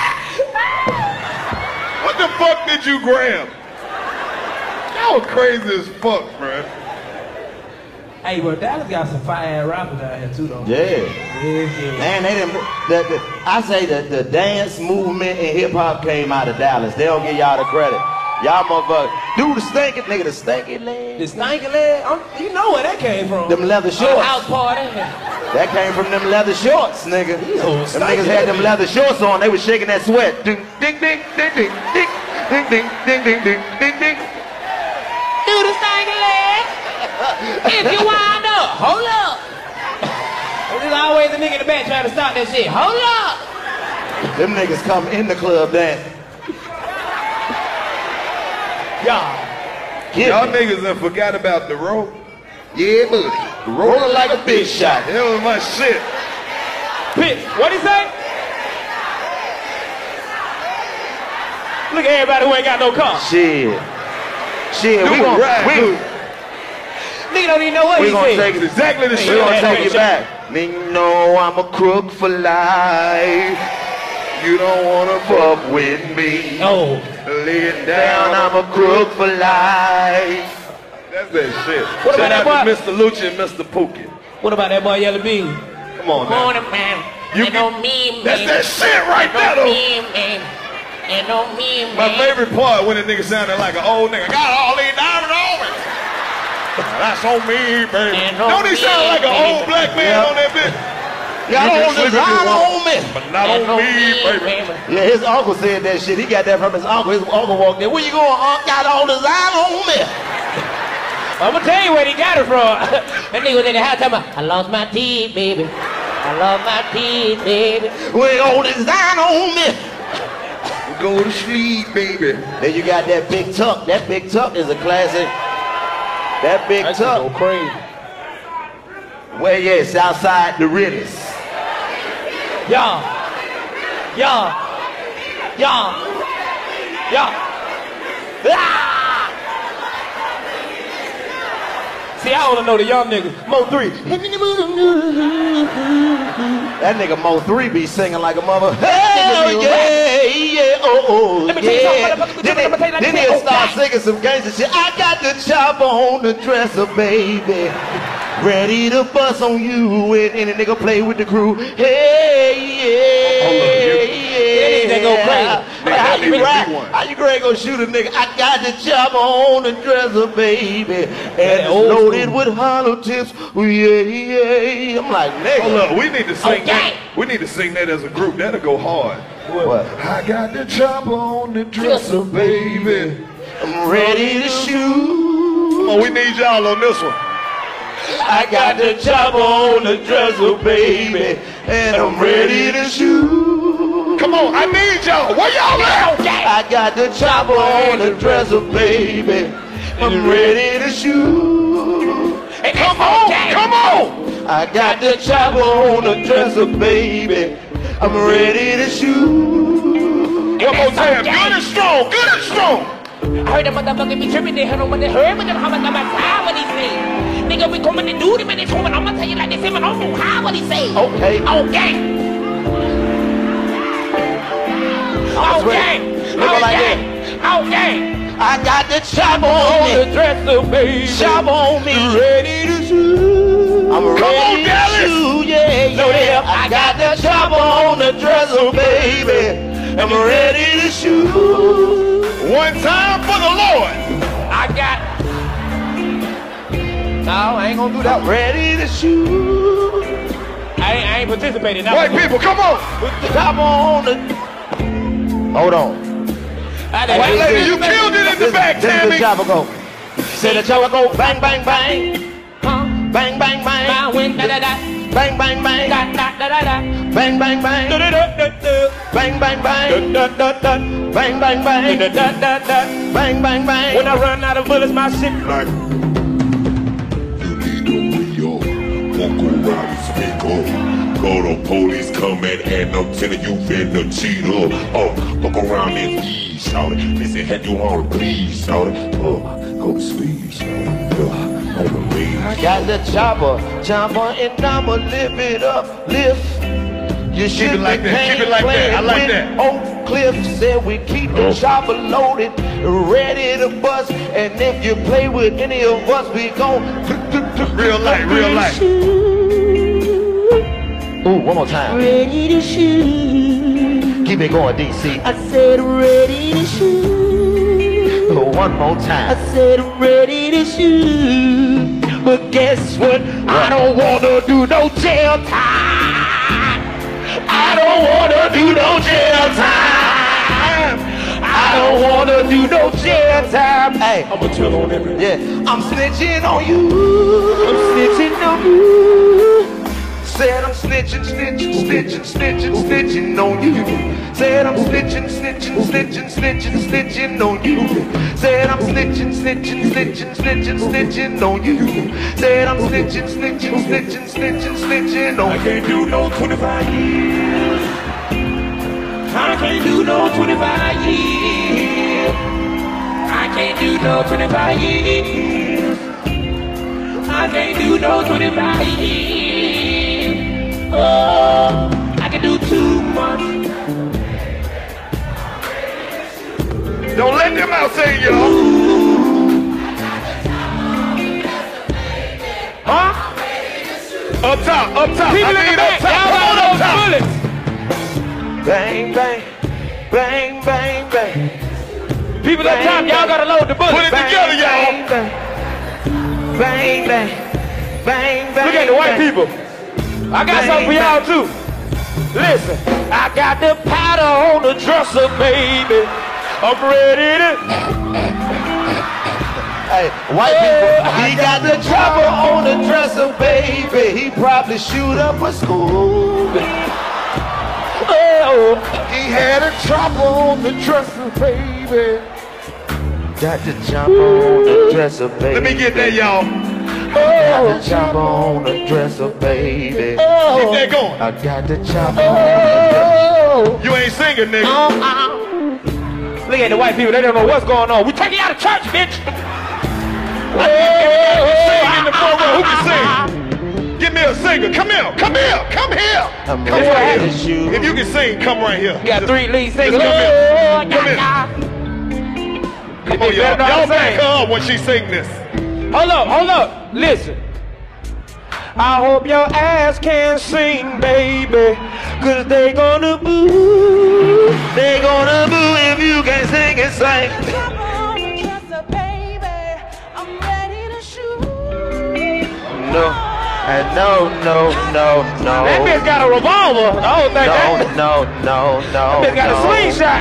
What the fuck did you grab? Y'all crazy as fuck, bruh. Hey, bro, Dallas got some fire rappers out here too, though. Yeah. Yeah, yeah. Man, they didn't. The, the, I say that the dance movement and hip hop came out of Dallas. They don't give y'all the credit. Y'all motherfuckers do the stinking nigga, the stinking leg. The stinking leg? I'm, you know where that came from? Them leather A shorts. house party. That came from them leather shorts, nigga. Oh, them niggas had them leather shorts on. They was shaking that sweat. Ding, ding, ding, ding, ding, ding, ding, ding, ding, ding, ding, ding, ding. Do the stinking leg. If you wind up, hold up. There's always a nigga in the back trying to stop that shit. Hold up. Them niggas come in the club dancing. Y'all. Y'all niggas done forgot about the rope. Yeah, buddy. Rolling like a big shot. That was my shit. Pitch. What'd he say? Look at everybody who ain't got no car. Shit. Shit, we Dude, gon' right, we, dude. Nigga don't even know what we he gonna said. take it Exactly the We shit. gonna take Yeah. it back. Nigga, know I'm a crook for life. You don't wanna fuck with me. Oh. Lay it down, I'm a crook for life. That's that shit. What Shout about that out boy? to Mister Lucci and Mister Pookie. What about that boy Yellow Bean? Come on, man. Morning, man. You and can- on me, That's man. that shit right And there, on though. me, man. And on me, man. My favorite part when a nigga sounded like an old nigga. Got all these diamonds on me. That's on me, baby. And on Don't he sound me, like an baby. old black man Yeah. on that bitch? Got You can all slip this if you line want, on me. but not And on me, baby. Yeah, his uncle said that shit. He got that from his uncle. His uncle walked in. Where you going, Unc? Got all this line on me. I'm gonna tell you where he got it from. That nigga was in the house talking about, I lost my teeth, baby. I lost my teeth, baby. With all this line on me. Go to sleep, baby. Then you got that big tuck. That big tuck is a classic. That big That shit go tuck. crazy. Where yeah, it's outside the Rittis. Y'all. Y'all. Y'all. Y'all. Ah! See, I only know the young niggas. Mo three. That nigga Mo three be singing like a mother. Hell yeah, yeah, oh, oh, Let me tell you yeah. something, Then, let me tell you like then this. he'll Oh, start God. singing some gangster shit. I got the chopper on the dresser, baby. Ready to bust on you when any nigga play with the crew. Hey, yeah, yeah. They go crazy. Like, how you ride? How you great gonna shoot a nigga? I got the chopper on the dresser, baby. And it's loaded with hollow tips. Yeah, yeah. I'm like, nigga. Hold up, we need to sing Okay. that. We need to sing that as a group. That'll go hard. What? I got the chopper on the dresser, baby. I'm ready to shoot. Come on, we need y'all on this one. I got the chopper on the dresser, baby, and I'm ready to shoot. Come on, I need y'all. Where y'all at? I got the chopper on the dresser, baby. I'm ready to shoot. Come on, come on. I got the chopper on the dresser, baby. I'm ready to shoot. One more time. Good and strong. Good and strong. I heard the motherfucker be tripping, they heard them when they heard, but they how much I'm what he say. Nigga, we coming to do them and they coming, I'ma tell you like this, and I don't know how what he say. Okay. Okay. Okay. Look like that. Okay. I got the chopper on the me. dresser, baby. Chopper on me. Ready to shoot. I'm ready Come on, to Dallas. shoot. Yeah, yeah. I got the chopper on the dresser, baby. I'm ready to shoot. One time for the Lord. I got. No, I ain't gonna do that. I'm ready to shoot. I ain't, I ain't participating. That White was- people, come on. Put the chopper on the. Hold on. I White done- lady, you killed it in the back, This is Tammy. the chopper go. Say the chopper go bang, bang, bang. Huh? Bang, bang, bang. My win, da da da. Bang, bang, bang. Da da da da da. Bang, bang, bang. Da da da da da. Bang, bang, bang. Da da da. Bang, bang, bang. Da da da da. Bang, bang, bang. When I run out of bullets, my shit Like, you need to Rio, walk around and speak up. Call the police coming and I'm telling you finna cheat up. Oh, look around and please, shout it. They say, have you on please, shout it. Oh, go to sleep, shout it. Oh, on the way. I got the chopper, chopper, and I'ma lift it up, lift. You Keep it like that, keep it like that. I like that. Oak Cliff said we keep the Oh. chopper loaded, ready to bust. And if you play with any of us, we gon' Real light, real light. Ooh, one more time. Ready to shoot. Keep it going, D C. I said ready to shoot. One more I time. said ready to shoot. But guess what? I don't wanna do no jail time. I don't wanna do no jail time. I don't wanna do no jail time. Hey, I'ma tell on every. yeah, I'm snitching on you. I'm snitching on you. Said I'm snitching, snitching, snitching, snitching, snitching on you. Said I'm snitching, snitching, snitching, snitching, snitching on you. Said I'm snitching, snitching, snitching, snitching, snitching on you. Said I'm snitching, snitching, snitching, snitching, snitching on I you. can't do no twenty-five years. I can't do no twenty-five years. I can't do no twenty-five years. I can't do no twenty-five years. Oh, I can do too much. Don't let them out saying y'all. Huh? Up top, up top. People I in the need back, up top. y'all Come on, got up those top. bullets. Bang, bang, bang, bang, bang. People up top, y'all gotta load the bullets. Put it together, y'all. Bang, bang, bang, bang, bang. Look at the white bang. people. I got something for y'all too. Listen, I got the powder on the dresser, baby. I'm ready to. Hey, white people, he got the chopper on the dresser, baby. He probably shoot up a school. Oh, He had a chopper on the dresser, baby. Got the chopper on the dresser, baby. Let me get that, y'all. Got the chopper on the dresser, baby. Keep that going. I got the chopper on the You ain't singing, nigga. look at the white people. They don't know what's going on. We taking you out of church, bitch. Sing in the a singer. Come here. Come here. Come here. I'm Come ready right to here. shoot. If you can sing, come right here. You got Just- three lead just singers. Come here. Come here. Come Come on, on, y'all. y'all Y'all back sing. her up when she sing this. Hold up, hold up. Listen. I hope your ass can sing, baby. Cause they gonna boo. They gonna boo if you can sing and sing. No, and no, no, no, no. That bitch got a revolver. I don't think No, that. no, no, no. That bitch got no. a slingshot.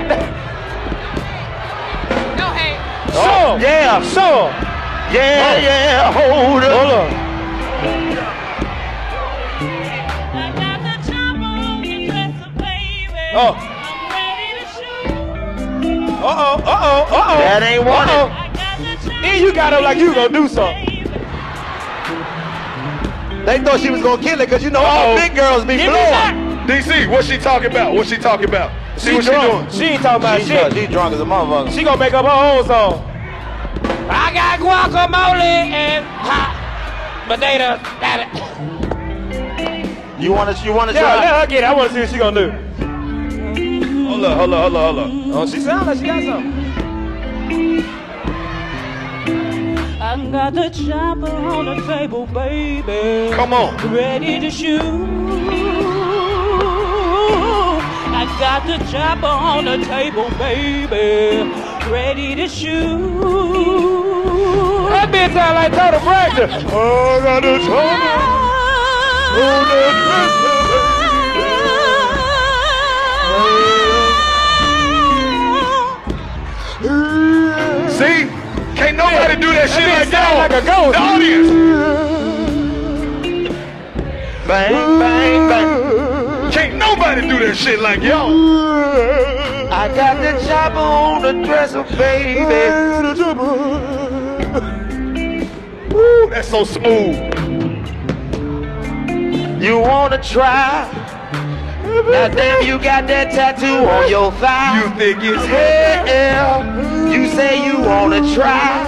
No, hey. So, Yeah, so. yeah, yeah. Hold up. Hold up. Oh. Uh-oh, uh-oh, uh-oh. That ain't one. Uh-oh. Then you got up like you gonna do something. They thought she was gonna kill it because you know Uh-oh. all big girls be Give me blowing. D C, what's she talking about? What's she talking about? See She what drunk. she She ain't talking about She, shit. she drunk as a motherfucker. She gonna make up her own song. I got guacamole and hot potato. Got it. You wanna, you wanna Yeah, try? let her get it. I wanna see what she gonna do. doing? Hold up, hold up, hold up, hold up. Oh, she sound like she got something. I got the chopper on the table, baby. Come on. Ready to shoot. I got the chopper on the table, baby. Ready to shoot. That bitch sound like Total Bragdon. Oh, I got the trouble. Oh, See? Can't nobody do that shit like sound y'all. like a ghost. The audience. Bang, bang, bang. Can't nobody do that shit like y'all. I got the chopper on the dresser, baby. Ooh, that's so smooth. You wanna try? Now damn, you got that tattoo on your thigh. You think it's hell? You say you wanna try?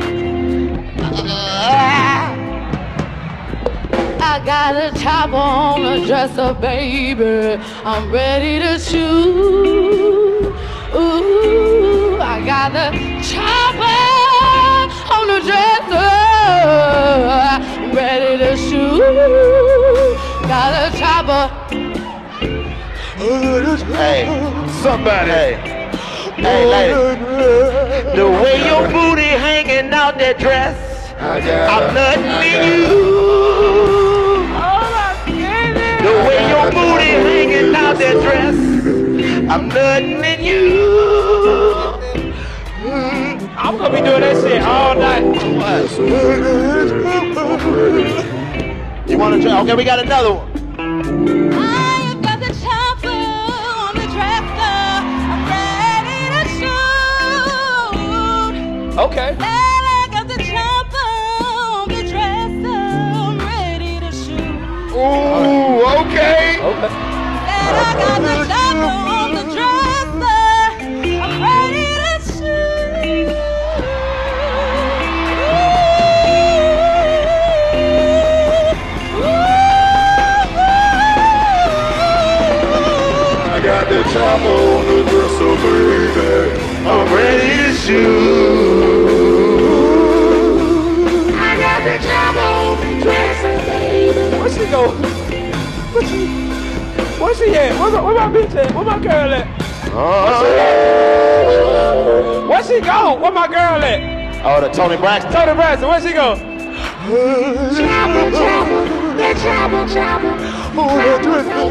I got a chopper on the dresser, baby. I'm ready to shoot. Ooh, I got the chopper on the dresser. I'm ready to shoot. Got a chopper. Hey, somebody. Hey, hey, lady. The way your booty hanging out that dress, I'm nutting in you. The way your booty hanging out that dress, I'm nutting in you. I'm gonna be doing that shit all night. You wanna try? Okay, we got another one. Okay. I got the chopper on the dresser. I'm ready to shoot. Ooh, okay. Okay. I got the chopper on the dresser. I'm ready to shoot. I got the chopper on the dresser, baby. I'm ready to shoot. I got the chopper on the dresser, baby. Where she go? Where she, where she at? Where, my- where my bitch at? Where my girl at? Where she go? Where my girl at? Oh, the Tony Braxton. Tony Braxton, where she go? Chopper, chopper, that chopper, chopper. Oh, that dresser.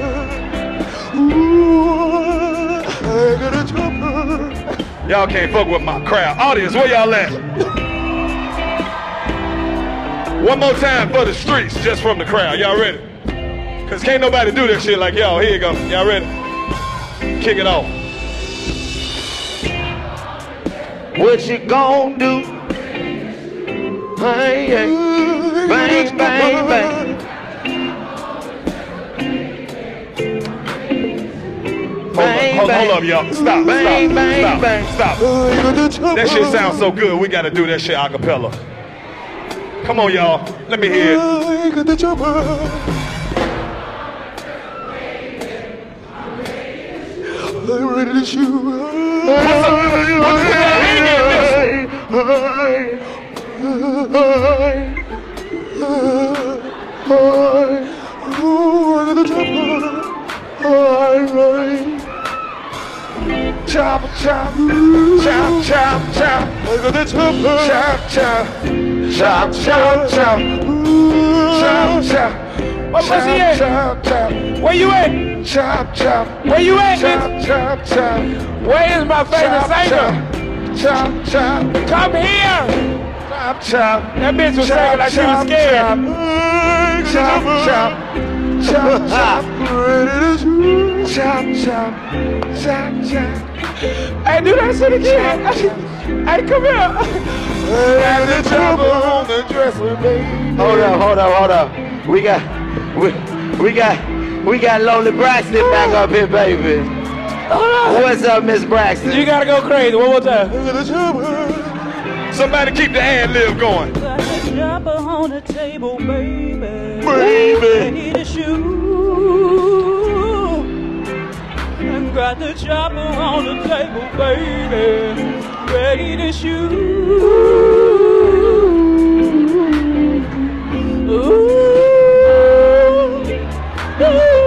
Ooh, I got a chopper. Y'all can't fuck with my crowd. Audience, where y'all at? One more time for the streets, just from the crowd. Y'all ready? Cause can't nobody do that shit like y'all. Here you go. Y'all ready? Kick it off. What you gon' do? Hey, hey. Bang, bang, bang. Hold up, hold, hold up, y'all. Stop, Bang, stop, bang, stop, bang. stop. That shit sounds so good. We gotta do that shit a cappella. Come on, y'all. Let me hear it. I got the chopper. I'm ready to shoot. What's up? What's that Chop, chop, chop, chop, chop. I got the chopper. Chop, chop, chop, chop, chop, chop, chop. What was he at? Chop, chop. Where you at? Chop, chop. Where you at, Chop, bitch? chop, chop. Where is my favorite singer? Chop, chop. Come here. Chop, chop. That bitch was singing like she was scared. Chop, chop. Chop, chop. Ready to shoot. Chop, chop. Chop, chop. Hey, do that shit again. Hey, come here. And the chopper on the dresser, baby. Hold up, hold up, hold up. We got, we, we got, we got Lonely Braxton back up here, baby. What's up, Miss Braxton? You gotta go crazy. One more time. Somebody keep the ad lib going. Got the chopper on the table, baby. Baby. Ready to shoot. And got the chopper on the table, baby. Ready to shoot. Ooh. Ooh.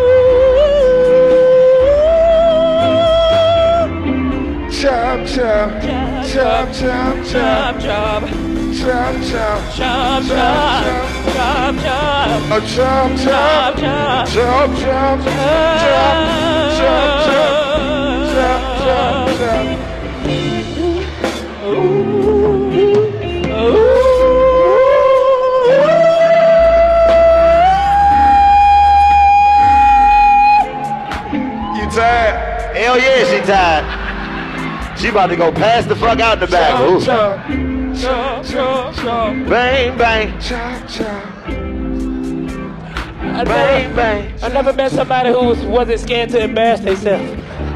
Chop, chop, chop, chop, chop, Chop, chop, chop, chop, chop, chop, chop, chop, a chop, chop, chop, chop, chop, chop, chop, chop, chop, chop, chop. You tired? Hell yeah, she tired. She about to go pass the fuck out the back. Ooh. Chop, chop, chop, chop. Bang, bang. chop, chop. I Bang, never, bang. I never met somebody who was, wasn't scared to embarrass themselves.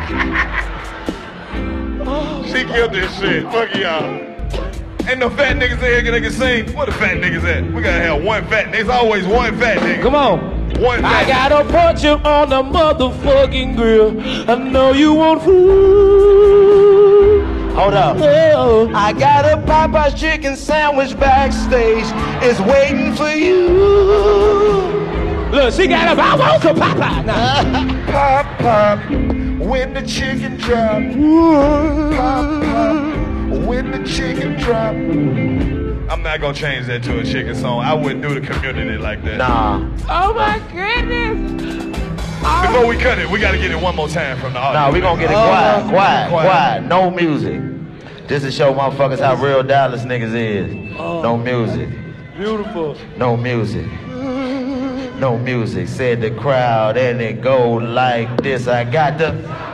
She killed this shit. Fuck y'all. Ain't no fat niggas in here that can sing. Where the fat niggas at? We gotta have one fat nigga. There's always one fat nigga. Come on. One fat I gotta put you on the motherfucking grill. I know you want food. Hold up. Oh. I got a Popeye's chicken sandwich backstage. It's waiting for you. Look, she got a I want some Popeye now. Pop, pop, when the chicken drop. Pop, pop, when the chicken drop. I'm not gonna change that to a chicken song. I wouldn't do the community like that. Nah. Oh my goodness. Before we cut it, we gotta get it one more time from the audience. Nah, we gonna get it quiet, quiet, quiet. No music. This to show motherfuckers how real Dallas niggas is. No music. Beautiful. No music. No music. Said the crowd and it go like this. I got the.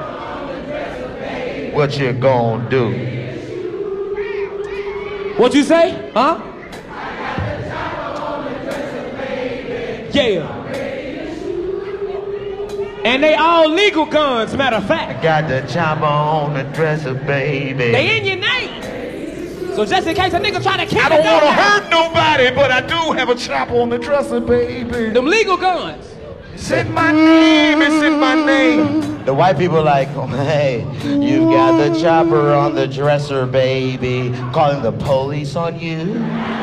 What you gonna do? What you say? Huh? Yeah. And they all legal guns, matter of fact. Got the chopper on the dresser, baby. They in your name. So just in case a nigga try to kill I don't you, want to hurt nobody, but I do have a chopper on the dresser, baby. them legal guns. Say my name, it's in my name. The white people like, hey, you've got the chopper on the dresser, baby. Calling the police on you.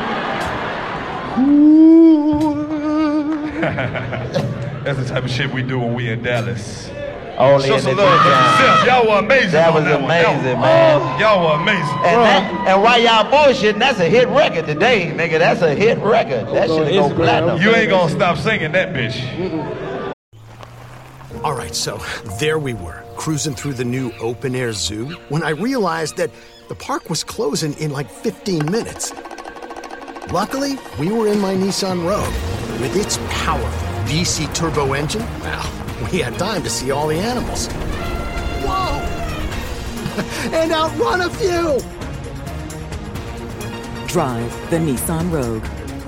That's the type of shit we do when we in Dallas. Only Show in some the love for daytime. yourself. Y'all were amazing. That on was that one. amazing, Y'all- man. Y'all were amazing. And, that, and while y'all bullshitting, that's a hit record today, nigga. That's a hit record. That Go should to go Instagram. platinum. You ain't gonna stop singing that bitch. All right, so there we were, cruising through the new open-air zoo, when I realized that the park was closing in like fifteen minutes. Luckily, we were in my Nissan Rogue. With its powerful V C turbo engine, well, we had time to see all the animals. Whoa! And outrun a few! Drive the Nissan Rogue.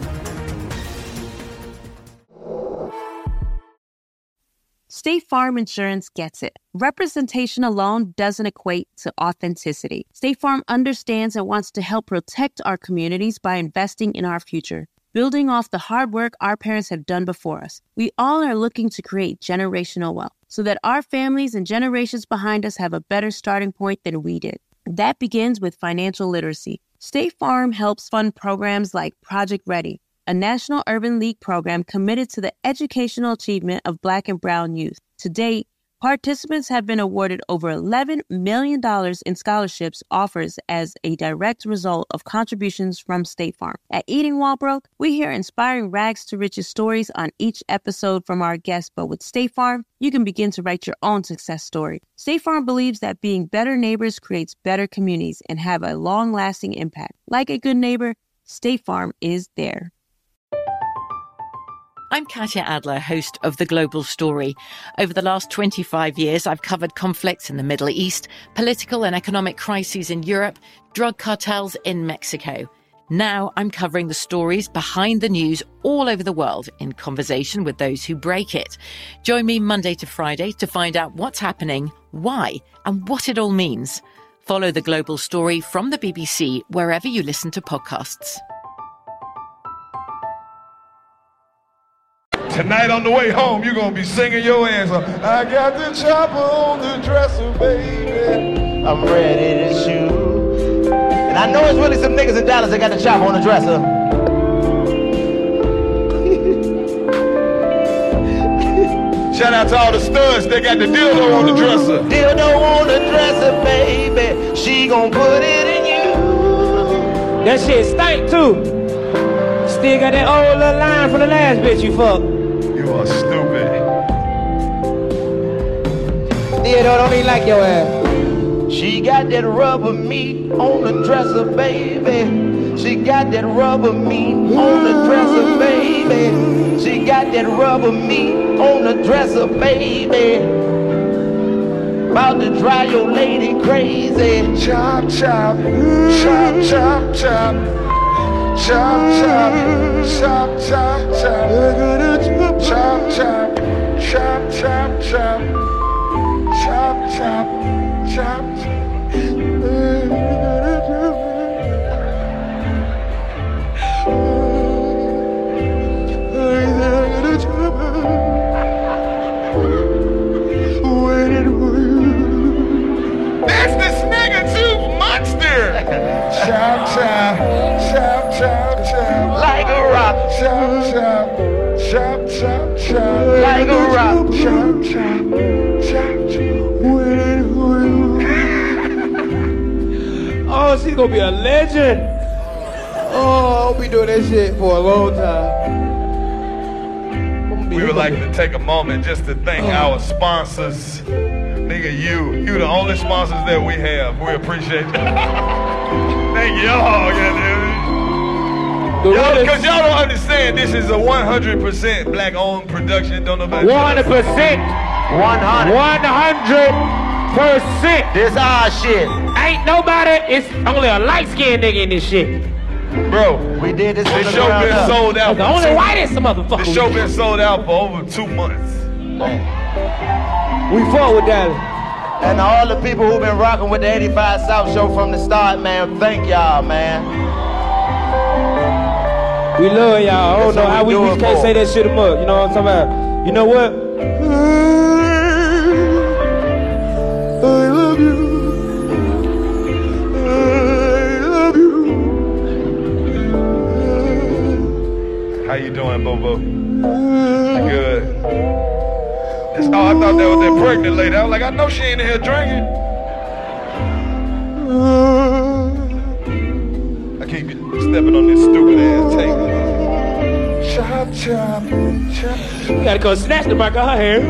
State Farm Insurance gets it. Representation alone doesn't equate to authenticity. State Farm understands and wants to help protect our communities by investing in our future. building off the hard work our parents have done before us. We all are looking to create generational wealth so that our families and generations behind us have a better starting point than we did. That begins with financial literacy. State Farm helps fund programs like Project Ready, a National Urban League program committed to the educational achievement of Black and Brown youth. To date, participants have been awarded over eleven million dollars in scholarships offers as a direct result of contributions from State Farm. At Eating While Broke, we hear inspiring rags to riches stories on each episode from our guests, but with State Farm, you can begin to write your own success story. State Farm believes that being better neighbors creates better communities and have a long-lasting impact. Like a good neighbor, State Farm is there. I'm Katya Adler, host of The Global Story. Over the last twenty-five years, I've covered conflicts in the Middle East, political and economic crises in Europe, drug cartels in Mexico. Now I'm covering the stories behind the news all over the world in conversation with those who break it. Join me Monday to Friday to find out what's happening, why, and what it all means. Follow The Global Story from the B B C wherever you listen to podcasts. Tonight on the way home, you're gonna be singing your ass off. I got the chopper on the dresser, baby. I'm ready to shoot. And I know it's really some niggas in Dallas that got the chopper on the dresser. Shout out to all the studs that got the dildo on the dresser. Dildo on the dresser, baby. She gon' put it in you. That shit stank too. Still got that old little line from the last bitch you fucked. You are stupid. Theodore don't even like your ass. She got that rubber meat on the dresser, baby. She got that rubber meat on the dresser, baby. She got that rubber meat on the dresser, baby. About to drive your lady crazy. Chop, chop, chop, chop, chop. Chop, chop, chop, chop, chop. Chop, chop, chop, chop, chop. Chop, chop, chop, That's this nigga too, monster. chop, chop, chop, chop, chop. Like a rock. Chop, chop, chop, chop, chop. Like a rock. Chop, chop, chop, chop. Waiting for you. Oh, she's gonna be a legend. Oh, I'll be doing that shit for a long time. We would like to take a moment just to thank our sponsors. Nigga, you. You the only sponsors that we have. We appreciate you. Thank y'all, goddamn. Y'all, because y'all don't understand, this is a one hundred percent black-owned production. Don't nobody. one hundred percent. one hundred. one hundred percent. This our shit. Ain't nobody, it's only a light-skinned nigga in this shit. Bro, we did this. The show been up. sold out. The only whitest motherfucker. The show been sold out for over two months. We fought with that. And all the people who've been rocking with the eighty-five South Show from the start, man, thank y'all, man. We love y'all. I don't That's know what how we, we we do it can't for. say that shit enough. You know what I'm talking about? You know what? I love you. How you doing, Bobo? Good. That's, oh, I thought that was that pregnant lady. I was like, I know she ain't in here drinking. I keep stepping on this stupid ass tape. Chop, chop, chop. You gotta go snatch the back of her hair.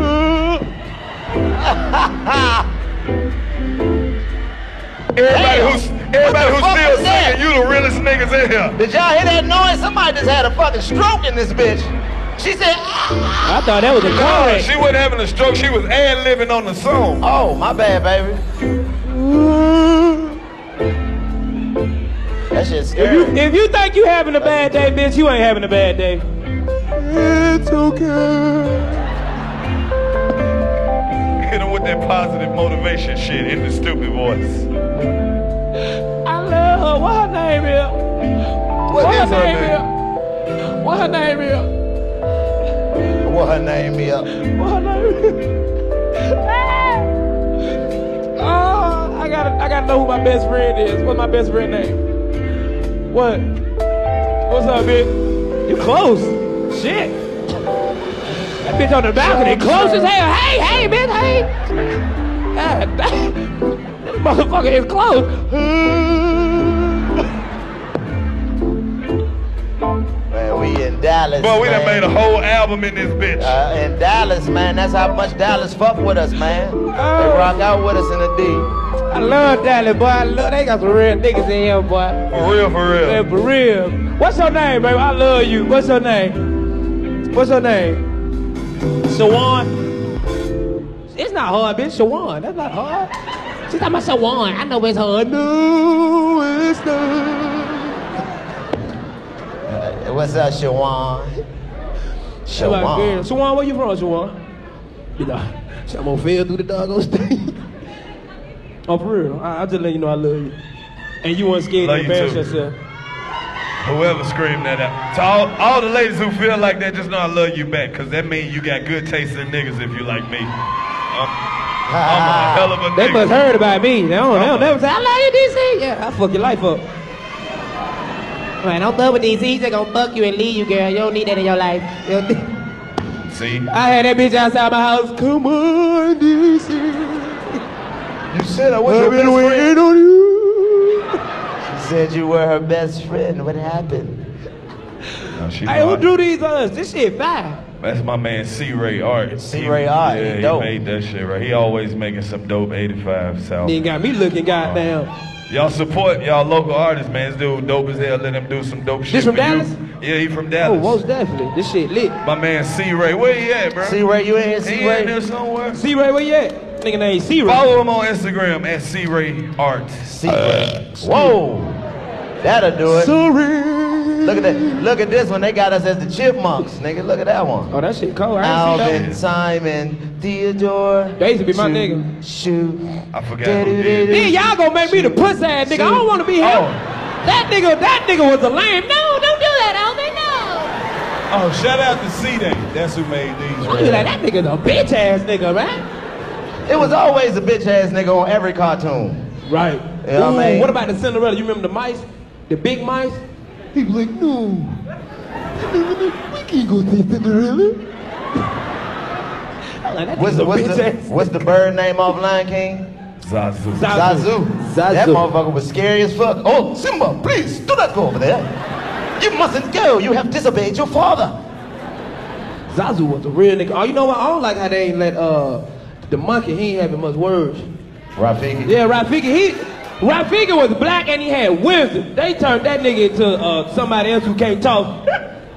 Everybody who's everybody who's still singing, you the realest niggas in here. Did y'all hear that noise? Somebody just had a fucking stroke in this bitch. She said, ah. I thought that was a car No, wreck. she wasn't having a stroke. She was ad-libbing on the song. Oh, my bad, baby. That shit's If scary. you, if you think you having a bad day, bitch, you ain't having a bad day. It's okay. Hit him with that positive motivation shit in the stupid voice. I love her. What her name is? What What is her her name name? is? What her name is? What her name is? What her name is? Oh, I gotta, I gotta know who my best friend is. What's my best friend name? What? What's up, bitch? You close. Shit. That bitch on the balcony, close as hell. Hey, hey, bitch, hey. God damn. This motherfucker is close. Man, we in Dallas. Boy, we done man. made a whole album in this bitch. Uh, in Dallas, man. That's how much Dallas fuck with us, man. Oh. They rock out with us in the D. I love Dallas, boy. I love, they got some real niggas in here, boy. For real, for real. Yeah, for real. What's your name, baby? I love you. What's your name? What's your name? Shawan. It's not hard, bitch. Shawan. That's not hard. She's talking about Shawan. I know it's hard. No, it's not. Uh, what's up, Shawan? Shawan. Shawan, where you from, Shawan? You know, I'm gonna fail through the doggone state. Oh, for real. I, I just let you know I love you. And you weren't scared to embarrass yourself. Whoever screamed that out. To all, all the ladies who feel like that, just know I love you back, because that means you got good taste in niggas if you like me. I'm, I'm a hell of a nigga. They must heard about me. They don't, they don't never say, I love you, D C. Yeah, I fuck your life up. Man, don't fuck with D C. He's just gonna fuck you and leave you, girl. You don't need that in your life. You don't See? I had that bitch outside my house. Come on, D C. You said I was your best friend. On you. She said you were her best friend. What happened? No, she Hey, who do these others? This shit fire. That's my man C-Ray Art. C-Ray Art, Yeah, he he dope. made that shit right. He always making some dope eighty-five South. Nigga got me looking goddamn. Y'all support y'all local artists, man. This dude dope as hell. Let him do some dope shit. This from for Dallas? You. Yeah, he from Oh, Dallas. most definitely. This shit lit. My man C-Ray, where he at, bro? C-Ray, you in here, He C-Ray? in there somewhere. C-Ray, where you at? Nigga named C-Ray. Follow him on Instagram at C-Ray Art. C-Ray. Whoa. That'll do it. Sorry. Look at that. Look at this one. They got us as the Chipmunks, nigga. Look at that one. Oh, that shit cold. I ain't Alvin, seen that. Simon, Theodore. They used to be my Shoot, nigga. Shoot. I forgot who did. Then y'all gonna make me the pussy ass nigga. I don't wanna be here. Oh. That nigga, that nigga was a lame. No, don't do that, Alvin. No. Oh, shout out to C-Day. That's who made these. Don't do that. That nigga's a bitch ass nigga, man. It was always a bitch ass nigga on every cartoon. Right. You know what I mean? What about the Cinderella? You remember the mice? The big mice? He was like, no. We can't go see Cinderella. Like, that What's nigga's the, a what's, bitch the, ass. what's the bird name off Lion King? Zazu. Zazu. That motherfucker was scary as fuck. Oh, Simba, please, do not go over there. You mustn't go. You have disobeyed your father. Zazu was a real nigga. Oh, you know what? I don't like how they ain't let uh the monkey, he ain't having much words. Rafiki? Yeah, Rafiki, he Rafiki was black and he had wisdom. They turned that nigga into uh, somebody else who can't talk.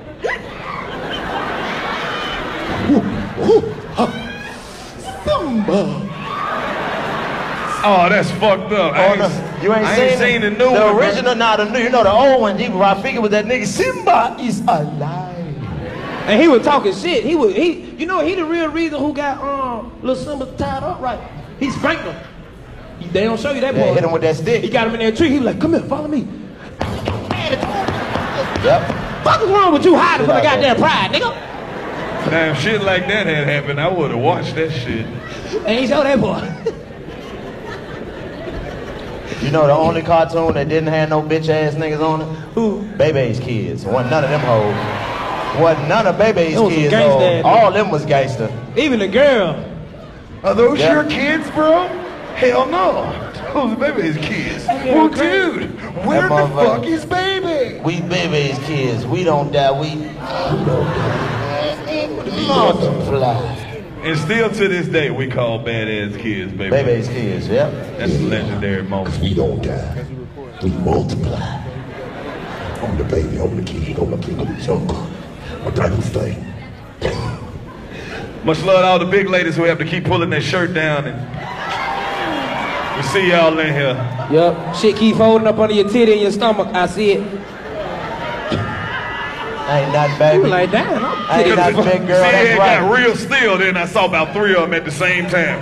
Simba. Oh, that's fucked up. I Oh, ain't, no. You ain't, I seen, ain't seen the new the one. bro. original, nah, the new, you know the old one. He, Rafiki was that nigga. Simba is alive. And he was talking shit. He was he. You know he the real reason who got um little Simba tied up right. He spanked him. He, they don't show you that Yeah, part. hit him with that stick. He got him in that tree. He was like, come here, follow me. Yep. Fuck is wrong with you hiding from the goddamn pride, nigga? Damn, shit like that had happened. I would have watched that shit. And he showed that boy. You know the only cartoon that didn't have no bitch ass niggas on it? Who? Bebe's Kids. Wasn't none of them hoes. Wasn't none of Bebe's Them was some Kids gangsta hoes. ass All them was gangster. Even the girl. Are those Yeah. your kids, bro? Hell no. Those baby's kids. Well, dude, where That the motherfucker- fuck is baby? We Bebe's Kids. We don't die. We, we don't die. Multiply. And still to this day, we call badass kids baby. Bebe's Kids, yep. That's a legendary moment. We don't die. We multiply. I'm the baby, I'm the kid, I'm the king of the jungle. My dragon stay. Much love to all the big ladies who have to keep pulling their shirt down. And we see y'all in here. Yup. Shit keep folding up under your titty and your stomach. I see it. Ain't nothing, baby. You like, damn, I'm Ain't nothing, big girl. See, That's it right. got real still. Then I saw about three of them at the same time.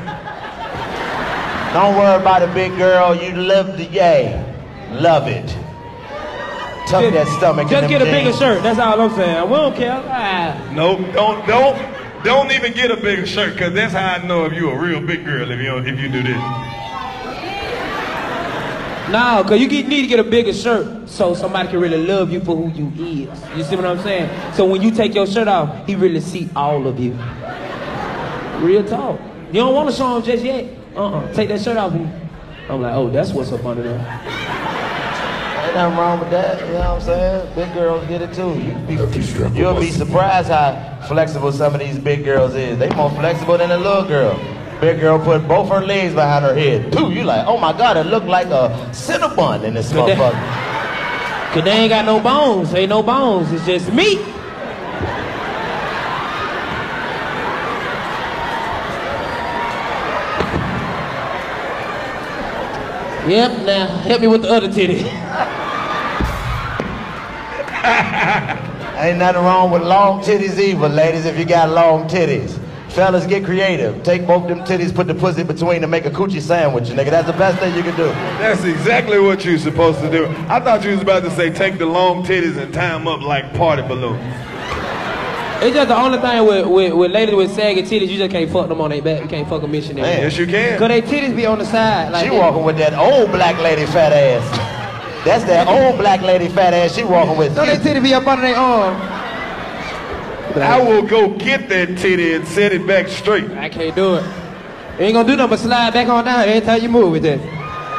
Don't worry about it, big girl. You love the yay. Love it. Tuck just, that stomach Just in get a them bigger jeans. shirt. That's all I'm saying. We don't care. Ah. Nope, don't, don't, don't even get a bigger shirt, because that's how I know if you a real big girl, if you, don't, if you do this. No, because you get, need to get a bigger shirt so somebody can really love you for who you is. You see what I'm saying? So when you take your shirt off, he really see all of you. Real talk. You don't want to show him just yet. Uh-uh. Take that shirt off. And I'm like, oh, that's what's up under there. Ain't nothing wrong with that, you know what I'm saying? Big girls get it too. You'll be, you'll be surprised how flexible some of these big girls is. They more flexible than a little girl. Big girl put both her legs behind her head. Too, you like, oh my God, it looked like a Cinnabon in this motherfucker. Cause they ain't got no bones. Ain't no bones. It's just meat. Yep, now help me with the other titty. Ain't nothing wrong with long titties either, ladies, if you got long titties. Fellas, get creative. Take both them titties, put the pussy between and make a coochie sandwich, nigga. That's the best thing you can do. That's exactly what you're supposed to do. I thought you was about to say take the long titties and tie them up like party balloons. It's just the only thing with, with, with ladies with saggy titties, you just can't fuck them on their back. You can't fuck a missionary. Man. Yes, you can. Cause they titties be on the side. Like She that. walking with that old black lady fat ass. That's that old black lady fat ass she walking with. So they titties be up under their arm. I will go get that titty and set it back straight. I can't do it. You ain't gonna do nothing but slide back on down every time you move with that.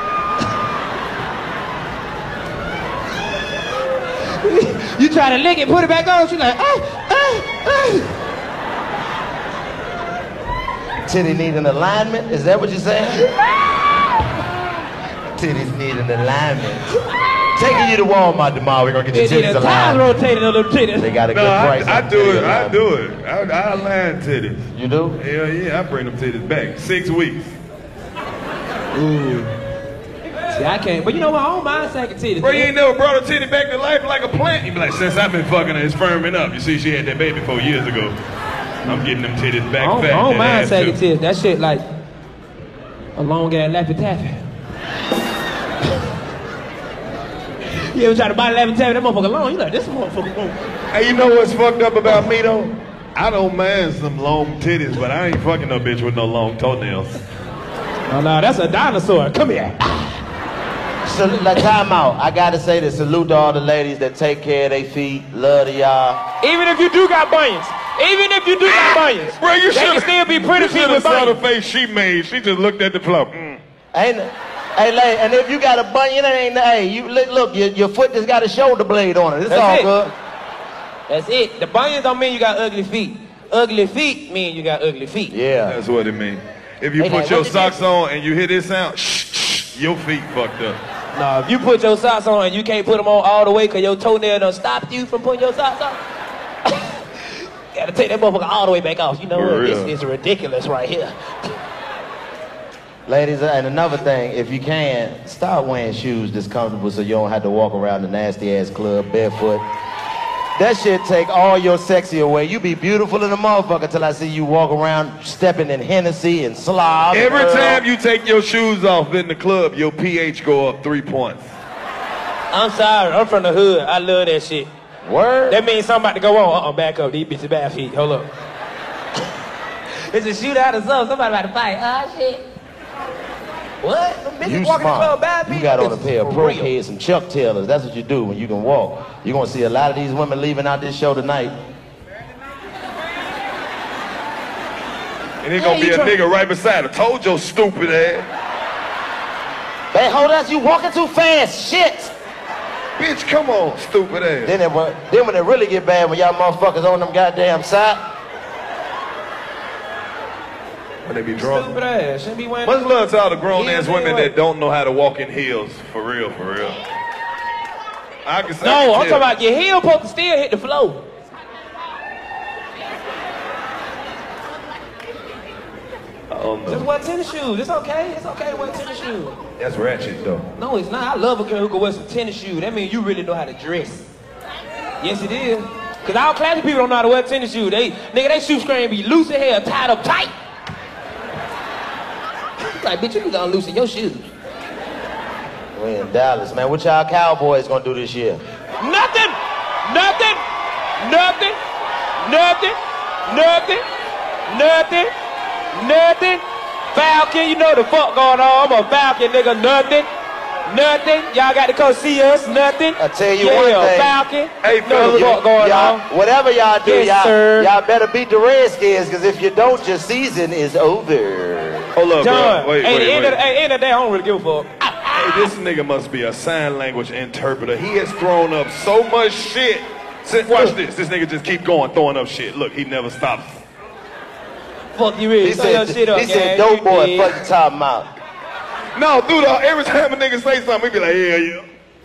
You try to lick it, put it back on, she like, ah, ah, ah. Titty need an alignment? Is that what you're saying? Titties need an alignment. Taking you to Walmart tomorrow, we're gonna get your titties aligned. Rotated on them titties. They got a No, good I, price. I on do titty it. I alignment. do it. I, I align titties. You do? Hell yeah, I bring them titties back. Six weeks. Ooh. See, I can't. But you know what? I don't mind saggy titties. Bro, you ain't never brought a titty back to life like a plant. You be like, since I've been fucking her, it's firming up. You see, she had that baby four years ago. I'm getting them titties back I don't, fat. I don't that mind ass saggy too. titties. That shit like a long ass laffy taffy. You ever try to buy a laffy taffy? That motherfucker long. You like, this motherfucker long. Hey, you know what's fucked up about me though? I don't mind some long titties, but I ain't fucking no bitch with no long toenails. Oh no, that's a dinosaur. Come here. So, like, time out. I gotta say this. Salute to all the ladies that take care of their feet. Love to y'all. Even if you do got bunions. Even if you do got bunions. Bro, you they can still be pretty you feet should with have saw the bunions. face she made. She just looked at the floor. Mm. Ain't it? Hey, lady, and if you got a bunion, it ain't, hey, you look, look your, your foot just got a shoulder blade on it. It's That's all it. good. That's it. The bunions don't mean you got ugly feet. Ugly feet mean you got ugly feet. Yeah. That's what it means. If you Hey, put like, your what did socks you- on and you hear this sound, shh, shh, your feet fucked up. Nah, if you put your socks on and you can't put them on all the way because your toenail done stopped you from putting your socks on, gotta take that motherfucker all the way back off. You know For what? real. This is ridiculous right here. Ladies, and another thing, if you can, start wearing shoes that's comfortable so you don't have to walk around the nasty-ass club barefoot. That shit take all your sexy away. You be beautiful in the motherfucker till I see you walk around stepping in Hennessy and slob. Every Earl. time you take your shoes off in the club, your pH go up three points. I'm sorry. I'm from the hood. I love that shit. Word? That means something about to go on. Uh-uh, back up. These bitches bad feet. Hold up. It's a shootout or something. Somebody about to fight. Ah, shit. What? Them bitches You walking the club smart. bad feet? You got on a Bitches pair of for pro real. heads, some Chuck Taylors. That's what you do when you can walk. You're gonna see a lot of these women leaving out this show tonight. And it gonna Hey, be you a try- nigga right beside her. Told your stupid ass. Hey, hold us, you walking too fast, shit. Bitch, come on, stupid ass. Then, it, wa- then when it really get bad, when y'all motherfuckers on them goddamn side. When they be drunk. Stupid ass. Shouldn't be wearing Much love to all the grown ass Heels women anyway. that don't know how to walk in heels. For real, for real. I can say No, I can I'm tell. talking about your heel supposed to still hit the floor. Oh, Just no. wear tennis shoes. It's okay. It's okay to wear tennis shoes. That's ratchet though. No, it's not. I love a girl who can wear some tennis shoes. That means you really know how to dress. Yes, it is. Cause our classy people don't know how to wear tennis shoes. They, nigga, they shoestring be loose in here, tied up tight. Like, bitch, you need to unloosen your shoes. We in Dallas, man. What y'all Cowboys gonna do this year? Nothing, nothing, nothing, nothing, nothing. Falcon, you know the fuck going on. I'm a Falcon, nigga. Nothing, nothing. Y'all got to come see us. Nothing. I tell you yeah, one thing. Falcon. Hey, you know the fuck going on. Whatever y'all do, Yes, y'all, sir. y'all better beat the Redskins, because if you don't, your season is over. Hold up, John, bro. Wait, hey, wait, the end wait. of the, hey, end of the day, I don't really give a fuck. Hey, this nigga must be a sign language interpreter. He has thrown up so much shit. Since, watch this. This nigga just keep going throwing up shit. Look, he never stops. Fuck you, really. He Throw said, your shit up, he said, gang. dope You boy, did. fuck your top mouth. No, dude, uh, every time a nigga say something, we be like, yeah, yeah.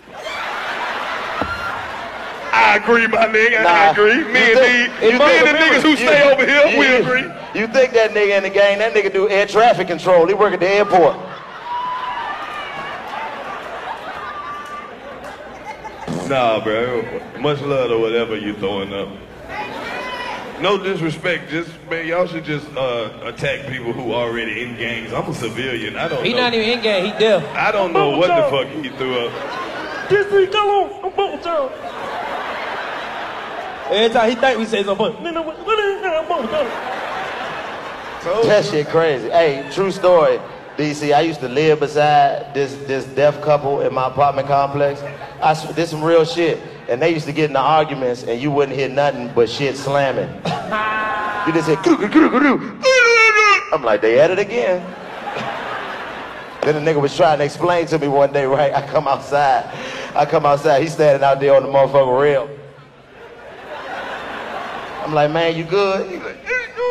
I agree, my nigga. Nah, I agree. Me you and think- the, you me think- and the niggas who you- stay over here, you- we you- agree. You think that nigga in the gang, that nigga do air traffic control. He work at the airport. Nah, bro. Much love or whatever you throwing up. No disrespect, just man, y'all should just uh, attack people who already in gangs. I'm a civilian. I don't He know. not even in game, he deaf. I don't know what the fuck he threw up. This is go on, I'm both down. Every time he think we say something, That shit crazy. Hey, true story, D C. I used to live beside this this deaf couple in my apartment complex. I sw- did some real shit, and they used to get into arguments, and you wouldn't hear nothing but shit slamming. You just hear. I'm like, they at it again. Then the nigga was trying to explain to me one day, right? I come outside. I come outside. He's standing out there on the motherfucking rail. I'm like, man, you good? He's like,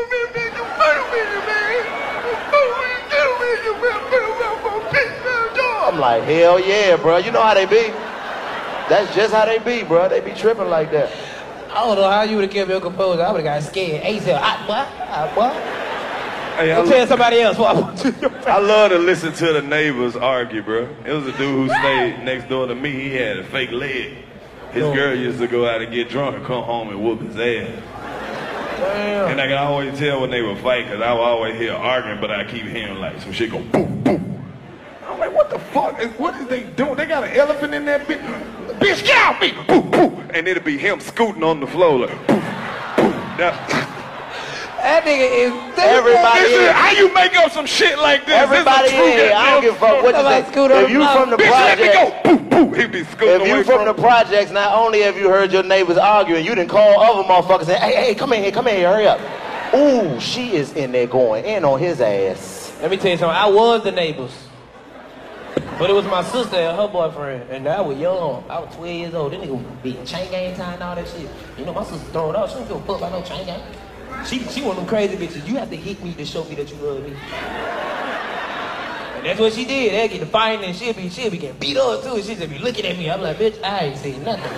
I'm like, hell yeah, bro. You know how they be. That's just how they be, bro. They be tripping like that. I don't know how you would have kept your composure. I would have got scared. Hey, said, I, what? I, what? Hey, Go I, tell somebody else what I want to do. I love to listen to the neighbors argue, bro. It was a dude who stayed next door to me. He had a fake leg. His Oh. girl used to go out and get drunk and come home and whoop his ass. Damn. And I could always tell when they would fight, because I would always hear arguing, but I keep hearing like some shit go boom, boom. I'm like, what the fuck? Is, what is they doing? They got an elephant in that bitch. Bitch, get out me! Boom, boom. And it'll be him scooting on the floor like, boom, boom. Now, That nigga is Everybody this in. is, how you make up some shit like this? Everybody this is a true in here. I don't give a fuck what you Somebody think. scoot on If you the from the Bitch, let me project, go! Boom, boom. He be scooting if away you from the projects, not only have you heard your neighbors arguing, you done call other motherfuckers and say, hey, hey, come in here, come in here, hurry up. Ooh, she is in there going in on his ass. Let me tell you something. I was the neighbors. But it was my sister and her boyfriend. And I was young. I was twelve years old. This nigga was beating chain gang time and all that shit. You know, my sister throwing up. She don't give a fuck about no chain gang. She, she one of them crazy bitches. You have to hit me to show me that you love me. And that's what she did. They get to fighting and she'll be, she'll be getting beat up too. And she just be looking at me. I'm like, bitch, I ain't seen nothing.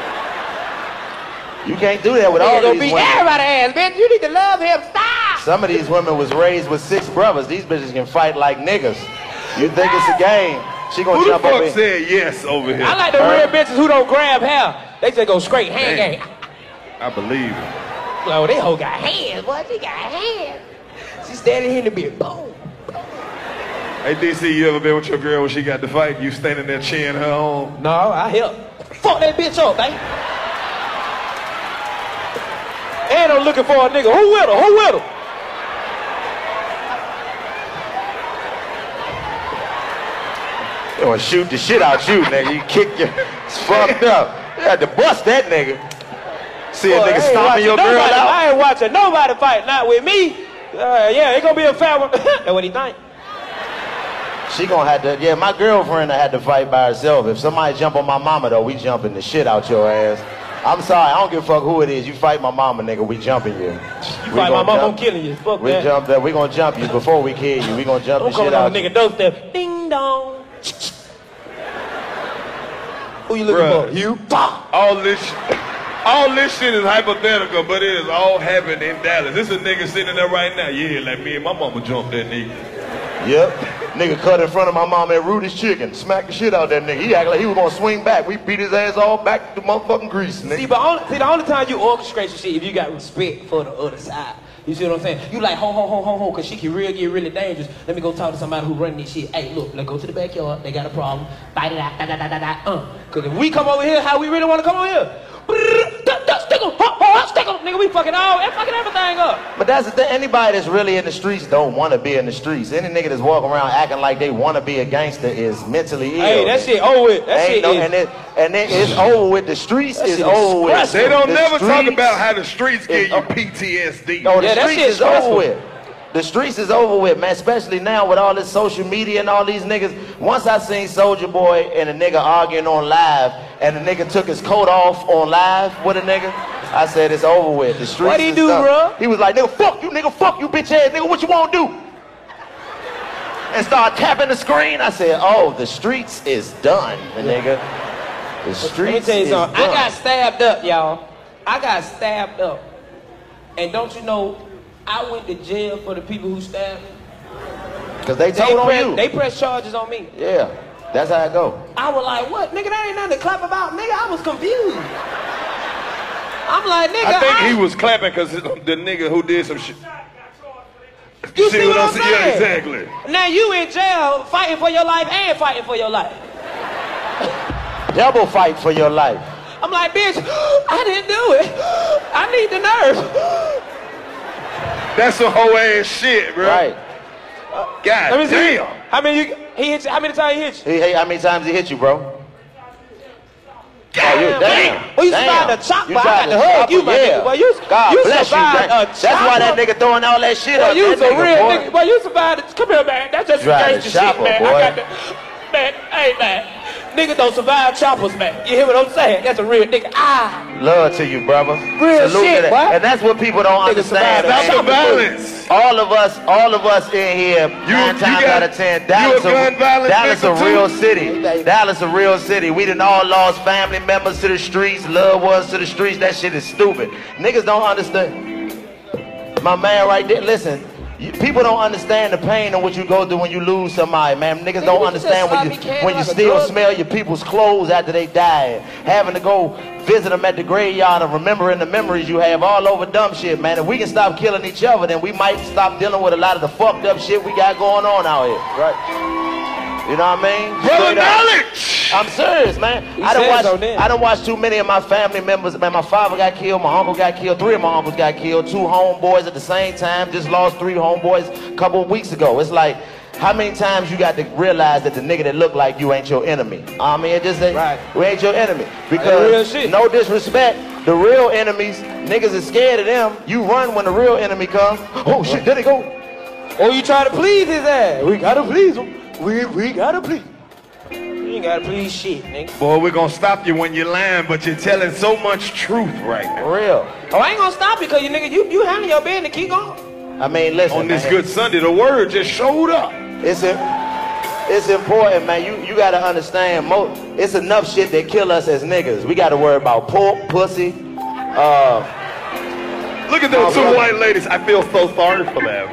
You can't do that with all You gonna these beat women. everybody's ass, bitch. You need to love him. Stop. Some of these women was raised with six brothers. These bitches can fight like niggas. You think it's a game? She gonna Who the jump up fuck in. said yes over here? I like the real bitches who don't grab hair. They just go straight hand Damn. gang. I believe it. Oh, they hoe got hands. Boy, she got hands. She standing here in the bed. Boom. Hey, D C, you ever been with your girl when she got to fight? You standing there cheering her on? No, I help. Fuck that bitch up, baby. And I'm looking for a nigga. Who with her? Who with her? You wanna shoot the shit out you, nigga. You kick your... It's fucked up. You had to bust that nigga. See a Boy, I nigga ain't stomping watching your girl nobody. out. I ain't watching nobody fight. Not with me. Uh, yeah, it gonna be a fat one. That's what he think. She gonna have to... Yeah, my girlfriend had to fight by herself. If somebody jump on my mama, though, we jumping the shit out your ass. I'm sorry, I don't give a fuck who it is. You fight my mama, nigga, we jumping you. You fight my mama, I'm killing you. Fuck We that. jump that. We gonna jump you before we kill you. We gonna jump I'm the coming shit on out a you. nigga doorstep. Ding dong. Who you looking Bruh, for? You? All this, all this shit is hypothetical, but it is all happening in Dallas. This a nigga sitting there right now. Yeah, like me and my mama jumped that nigga. Yep. Nigga cut in front of my mom at Rudy's Chicken. Smacked the shit out that nigga. He acted like he was gonna swing back. We beat his ass all back to motherfucking Greece, nigga. See, but only, see, the only time you orchestrate your shit if you got respect for the other side. You see what I'm saying? You like, ho, ho, ho, ho, ho, because she can real get really dangerous. Let me go talk to somebody who running this shit. Hey, look, let's go to the backyard. They got a problem. Fight it out, da, da, da, da, da, uh. Because if we come over here, how we really want to come over here? fucking all, fucking everything up. But that's the thing. Anybody that's really in the streets don't want to be in the streets. Any nigga that's walking around acting like they want to be a gangster is mentally ill. Hey, that shit over with. That shit no, is. And, it, and it, it's over with. The streets That is shit is over with. They don't The never talk streets about how the streets give is- you P T S D. No, the Yeah, that streets shit is stressful. over with. The streets is over with, man, especially now with all this social media and all these niggas. Once I seen Soulja Boy and a nigga arguing on live, and the nigga took his coat off on live with a nigga, I said it's over with. The streets What'd he is do, done. bro? He was like, nigga, fuck you, nigga, fuck you, bitch ass nigga, what you wanna do? And start tapping the screen. I said, oh, the streets is done, the nigga. The streets Let me tell you is something. done. I got stabbed up, y'all. I got stabbed up. And don't you know, I went to jail for the people who stabbed me. Cause they They told on press, you. they press charges on me. Yeah, that's how it go. I was like, what? Nigga, that ain't nothing to clap about. Nigga, I was confused. I'm like, nigga, I think I, he was clapping because the nigga who did some shit. you see what I'm saying? Yeah, exactly. Now you in jail fighting for your life and fighting for your life. Double fight for your life. I'm like, bitch, I didn't do it. I need the nerve. That's some whole ass shit, bro. Right. God Let me see. damn. How many you, he hit you? How many times he hit you? He, hey, how many times he hit you, bro? God Oh, you, damn. damn. Well, you damn. survived a chop, You boy. I tried got to hug chop you, him, my yeah. nigga. Boy, you, God you bless you. survived That- a That's why that chopper. nigga throwing all that shit Boy, up. you That was a nigga, real boy. nigga. Boy, you survived it. Come here, man. That's just some Tried to gangster chop shit, her, man. boy. I got the, man, hey, man. Niggas don't survive choppers, man. You hear what I'm saying? That's a real nigga. Ah. Love to you, brother. Real Salute shit, to that. boy. And that's what people don't Nigga understand. survived man. Stop the violence. All of us, all of us in here, nine you times got- out of ten, you Dallas, a gun violence Dallas a victim real too? city. Dallas a real city. We done all lost family members to the streets, loved ones to the streets. That shit is stupid. Niggas don't understand. My man right there, listen. You, people don't understand the pain of what you go through when you lose somebody, man. Niggas Nigga, don't you understand just when you slap me can when you like a still drug smell your people's clothes after they die, having to go visit them at the graveyard and remembering the memories you have all over dumb shit, man. If we can stop killing each other, then we might stop dealing with a lot of the fucked up shit we got going on out here, right? You know what I mean? Brother Straight up. knowledge. I'm serious, man. He I don't said watch. so then. I don't watch too many of my family members. Man, my father got killed. My uncle got killed. Three of my uncles got killed. Two homeboys at the same time. Just lost three homeboys a couple of weeks ago. It's like, how many times you got to realize that the nigga that look like you ain't your enemy? I mean, it just ain't. Right. We ain't your enemy real because shit. no disrespect. The real enemies, niggas is scared of them. You run when the real enemy comes. Oh shit, there they go. Or you try to please his ass. We gotta please him. We, we gotta please him. You ain't gotta please shit, nigga. Boy, we're gonna stop you when you're lying, but you're telling so much truth right now. For real. Oh, I ain't gonna stop you because you nigga, you, you handle your business, keep going. I mean, listen. On this man. good Sunday, the word just showed up. It's a, it's important, man. You you gotta understand. Mo, it's enough shit that kill us as niggas. We gotta worry about pork, pussy. Uh, Look at those Oh, two brother. white ladies. I feel so sorry for them.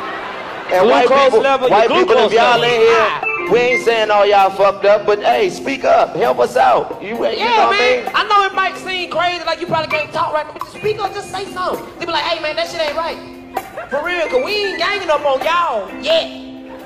and white Glucose people, level, white your people, if glucose y'all level in here, we ain't saying all y'all fucked up, but hey, speak up, help us out. You, you know Yeah, what I man. mean? I know it might seem crazy, like you probably can't talk right now, but just speak up, just say something. They be like, hey, man, that shit ain't right. For real, because we ain't ganging up on y'all yet.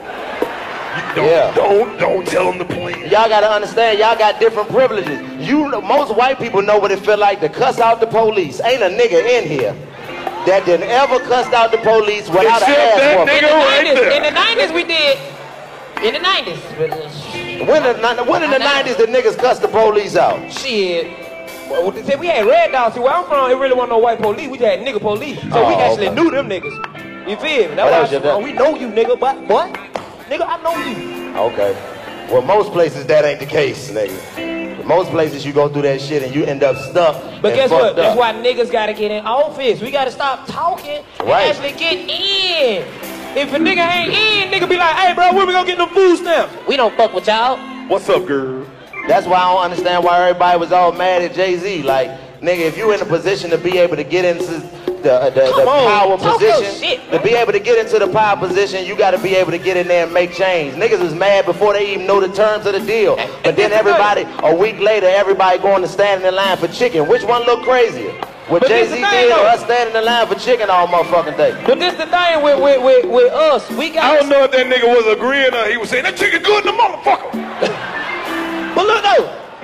Don't, Yeah. don't, don't tell them to play. Y'all gotta understand, y'all got different privileges. You, know- most white people know what it feel like to cuss out the police. Ain't a nigga in here that didn't ever cussed out the police without an Except ass that whooping. nigga In the right nineties, there. in the nineties we did. In the nineties. When in, when in the nineties the niggas cussed the police out? Shit. Well, they said we had red dogs. See, where I'm from, it really wasn't no white police. We just had nigga police. So Oh, we actually okay. knew them niggas. You feel me? What else That's you why I, done? we know you, nigga. But what? Nigga, I know you. Okay. Well, most places that ain't the case, nigga. Most places you go through that shit and you end up stuck. But and guess fucked what? That's up. why niggas gotta get in office. We gotta stop talking and Right. actually get in. If a nigga ain't in, nigga be like, hey, bro, when we gonna get them food stamps? We don't fuck with y'all. What's up, girl? That's why I don't understand why everybody was all mad at Jay-Z. Like, nigga, if you in a position to be able to get into the, the, the Come on, power talk your position, shit, to man. be able to get into the power position, you got to be able to get in there and make change. Niggas was mad before they even know the terms of the deal. But then everybody, a week later, everybody going to stand in the line for chicken. Which one look crazier? What But this Jay-Z the thing, did or though. us standing in the line for chicken all motherfucking day? But this the thing with, with, with, with us. We got. I don't know if that nigga was agreeing or he was saying, that chicken good in the motherfucker. But look though,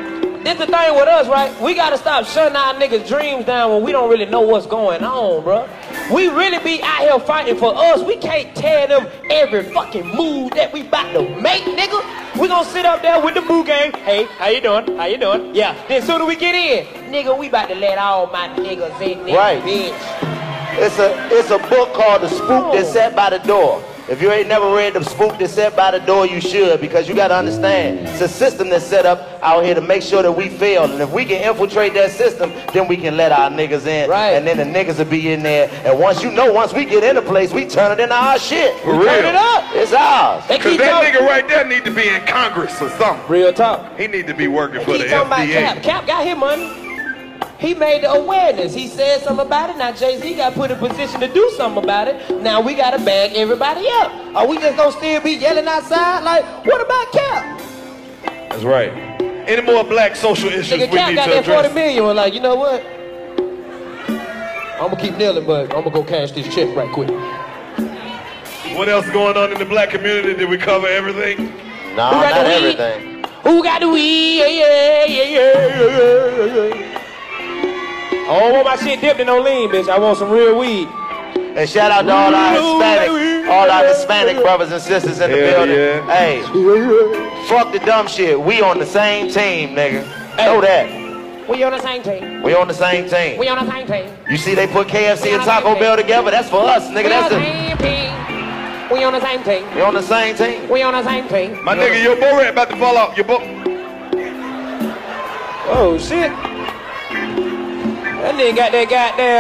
this the thing with us, right? We gotta stop shutting our niggas' dreams down when we don't really know what's going on, bro. We really be out here fighting for us. We can't tell them every fucking move that we about to make, nigga. We gonna sit up there with the boo gang. Hey, how you doing? How you doing? Yeah. Then soon as we get in, nigga, we about to let all my niggas in there, Right. bitch. It's a it's a book called The Spook That Sat by the Door. If you ain't never read The Spook That Sat by the Door, you should, because you gotta understand, it's a system that's set up out here to make sure that we fail. And if we can infiltrate that system, then we can let our niggas in. Right. And then the niggas will be in there. And once you know, once we get in a place, we turn it into our shit. For we real. turn it up. It's ours. Because that nigga right there need to be in Congress or something. Real talk. He need to be working They for the keep talking F D A. about Cap. Cap got his money. He made the awareness. He said something about it. Now Jay-Z got put in position to do something about it. Now we gotta bag everybody up. Are we just gonna still be yelling outside like, what about Cap? That's right. Any more black social issues Nigga, we Cap need got to that address? forty million. We're like, you know what? I'm gonna keep kneeling, but I'm gonna go cash this check right quick. What else going on in the black community? Did we cover everything? No, Who got not the weed? everything. Who got the weed? Yeah, yeah, yeah, yeah, yeah, yeah. I don't want my shit dipped in no lean, bitch. I want some real weed. And shout out to all our Hispanic, all our Hispanic brothers and sisters in the Hell building. yeah. Hey, fuck the dumb shit. We on the same team, nigga. Know that. We on the same team. We on the same team. We on the same team. You see they put K F C and Taco Bell together? That's for us, nigga. We on That's the the. same team. We on the same team. We on the same team. We on the same team. My nigga, your borat about to fall off. Your bo- Oh shit. That nigga got that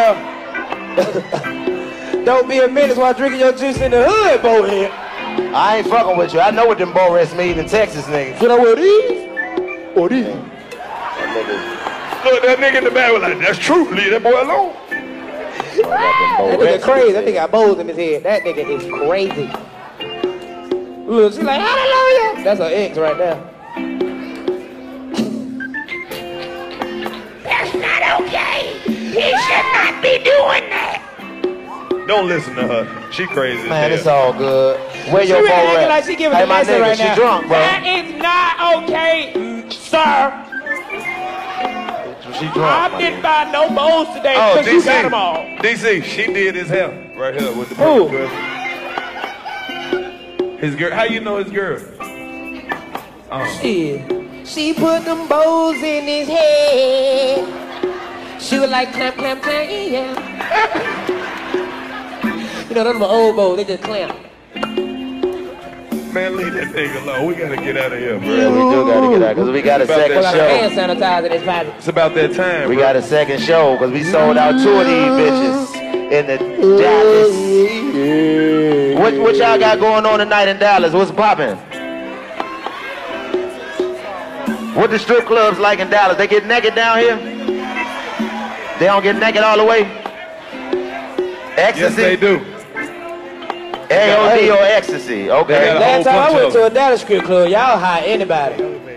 goddamn. Don't be a menace while drinking your juice in the hood, boyhead. I ain't fucking with you. I know what them Boreats mean in Texas, niggas. You know what these? Or these? Look, that nigga in the back was like, that's true. Leave that boy alone. That nigga crazy. That nigga got bowls in his head. That nigga is crazy. Look, she's like, hallelujah. That's her ex right now. That's not okay. He should not be doing that. Don't listen to her. She crazy. as Man, hell. it's all good. Where She your really Borat? acting like she giving Hey, the my lesson nigga, right she now. drunk, bro. That is not okay, sir. She drunk. I didn't buy no bowls today Oh, because you D C. got them all. D C, she did his hair right here with the Who? girl. His girl. How you know his girl? Oh. Shit. She put them bows in his head. She was like, clamp, clamp, clamp, yeah. You know, those are my old bows. They just clamp. Man, leave that nigga alone. We gotta get out of here, bro. Yeah, we do gotta get out because we got a It's about second that Got a hand show. sanitizer in his pocket. It's about that time, We bro. got a second show because we sold out two of these bitches in the Dallas. What, what y'all got going on tonight in Dallas? What's poppin'? What the strip clubs like in Dallas? They get naked down here? They don't get naked all the way? Ecstasy? Yes, they do. A O D or ecstasy? Okay. They got a Last whole time I bunch went of to a Dallas strip club, y'all hire anybody.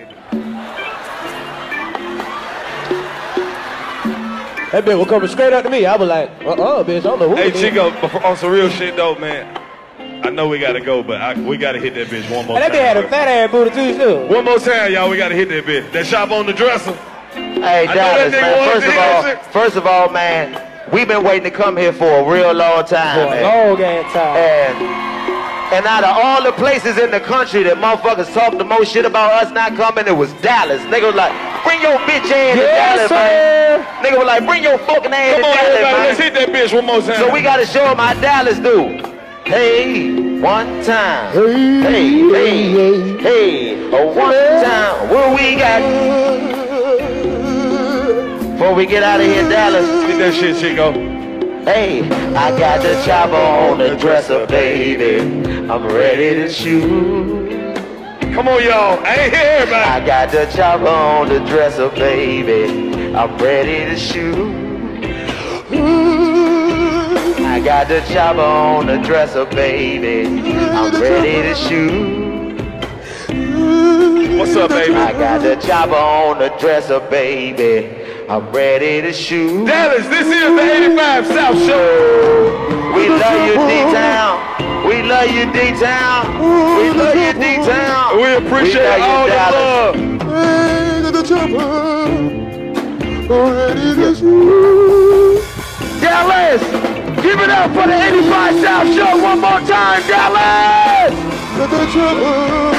That bitch was coming straight up to me. I was like, uh-uh, bitch, I don't know who Hey, it is. Chico, before- on some real shit though, man. I know we gotta go, but I, we gotta hit that bitch one more And that time. bitch had a bro. fat ass booty too, too. One more time, y'all. We gotta hit that bitch. That shop on the dresser. Hey, I know Dallas, that nigga man. wanted First to of hear all, that shit. first of all, man, we've been waiting to come here for a real long time, For a man. long ass time. And, and out of all the places in the country that motherfuckers talk the most shit about us not coming, it was Dallas. Nigga was like, bring your bitch ass to Yes, Dallas, man. Nigga was like, bring your fucking ass Come to on, Dallas, everybody. man. Let's hit that bitch one more time. So we gotta show them how Dallas do. Hey, one time. Hey, hey, hey, oh, one time. What we got? Before we get out of here, Dallas. Get that shit, Chico. Hey, I got the chopper on the dresser, baby. I'm ready to shoot. Come on, y'all. I ain't hear everybody. I got the chopper on the dresser, baby. I'm ready to shoot. I got the chopper on the dresser, baby. I'm ready to shoot. What's up, baby? I got the chopper on the dresser, baby. I'm ready to shoot. Dallas, this is the eighty-five South Show. We love you, D-Town. We love you, D-Town. We love you, D-Town. We appreciate We love you, all the Dallas. love. the chopper, ready to shoot. Dallas, give it up for the eighty-five South Show one more time, Dallas! Got the chopper.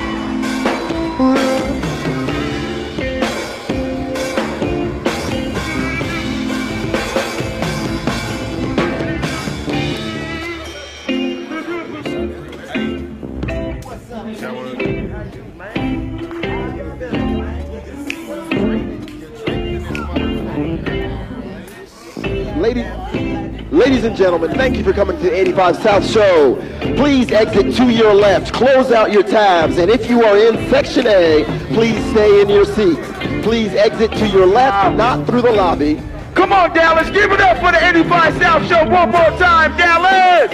Ladies, ladies and gentlemen, thank you for coming to the eighty-five South Show. Please exit to your left, close out your tabs, and if you are in Section A, please stay in your seats. Please exit to your left, not through the lobby. Come on, Dallas, give it up for the eighty-five South Show one more time, Dallas!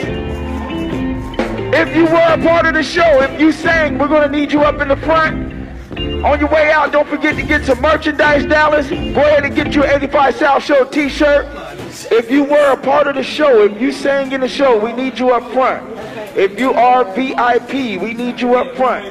If you were a part of the show, if you sang, we're gonna need you up in the front. On your way out, don't forget to get some merchandise, Dallas. Go ahead and get your eighty-five South Show t-shirt. If you were a part of the show, if you sang in the show, we need you up front. If you are V I P, we need you up front.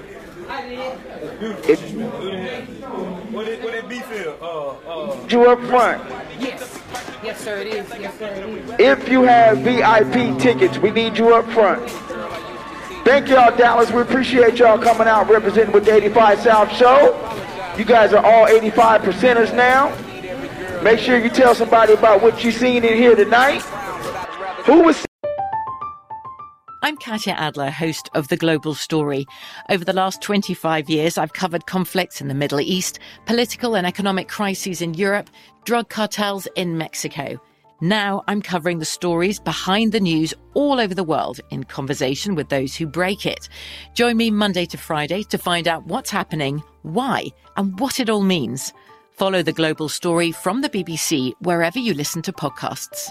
If What it, what it be feel? Uh, uh. you up front. Yes. Yes, sir, it is. Yes, sir, it is. If you have V I P tickets, we need you up front. Thank y'all, Dallas. We appreciate y'all coming out representing with the eighty-five South Show. You guys are all eighty-five percenters now. Make sure you tell somebody about what you seen in here tonight. Who was... I'm Katya Adler, host of The Global Story. Over the last twenty-five years, I've covered conflicts in the Middle East, political and economic crises in Europe, drug cartels in Mexico. Now I'm covering the stories behind the news all over the world in conversation with those who break it. Join me Monday to Friday to find out what's happening, why, and what it all means. Follow The Global Story from the B B C wherever you listen to podcasts.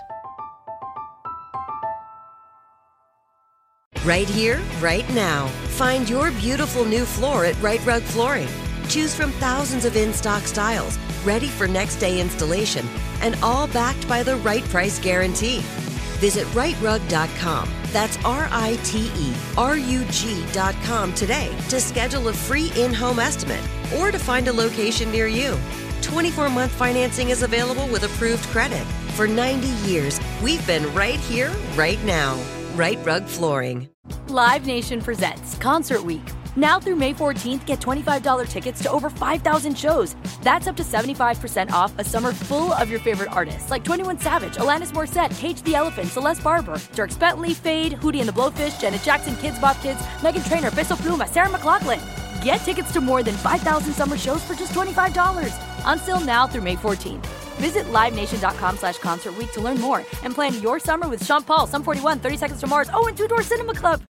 Right here, right now. Find your beautiful new floor at Right Rug Flooring. Choose from thousands of in-stock styles, ready for next day installation, and all backed by the right price guarantee. Visit right rug dot com. That's R I T E R U G dot com today to schedule a free in-home estimate or to find a location near you. twenty-four month financing is available with approved credit. For ninety years, we've been right here, right now. Right Rug Flooring. Live Nation presents Concert Week. Now through May fourteenth, get twenty-five dollars tickets to over five thousand shows. That's up to seventy-five percent off a summer full of your favorite artists like twenty-one Savage, Alanis Morissette, Cage the Elephant, Celeste Barber, Dierks Bentley, Fade, Hootie and the Blowfish, Janet Jackson, Kids Bop Kids, Meghan Trainor, Peso Pluma, Sarah McLachlan. Get tickets to more than five thousand summer shows for just twenty-five dollars. On sale now through May fourteenth. Visit livenation.com slash concert week to learn more and plan your summer with Sean Paul, Sum forty-one, thirty Seconds to Mars, oh, and Two Door Cinema Club.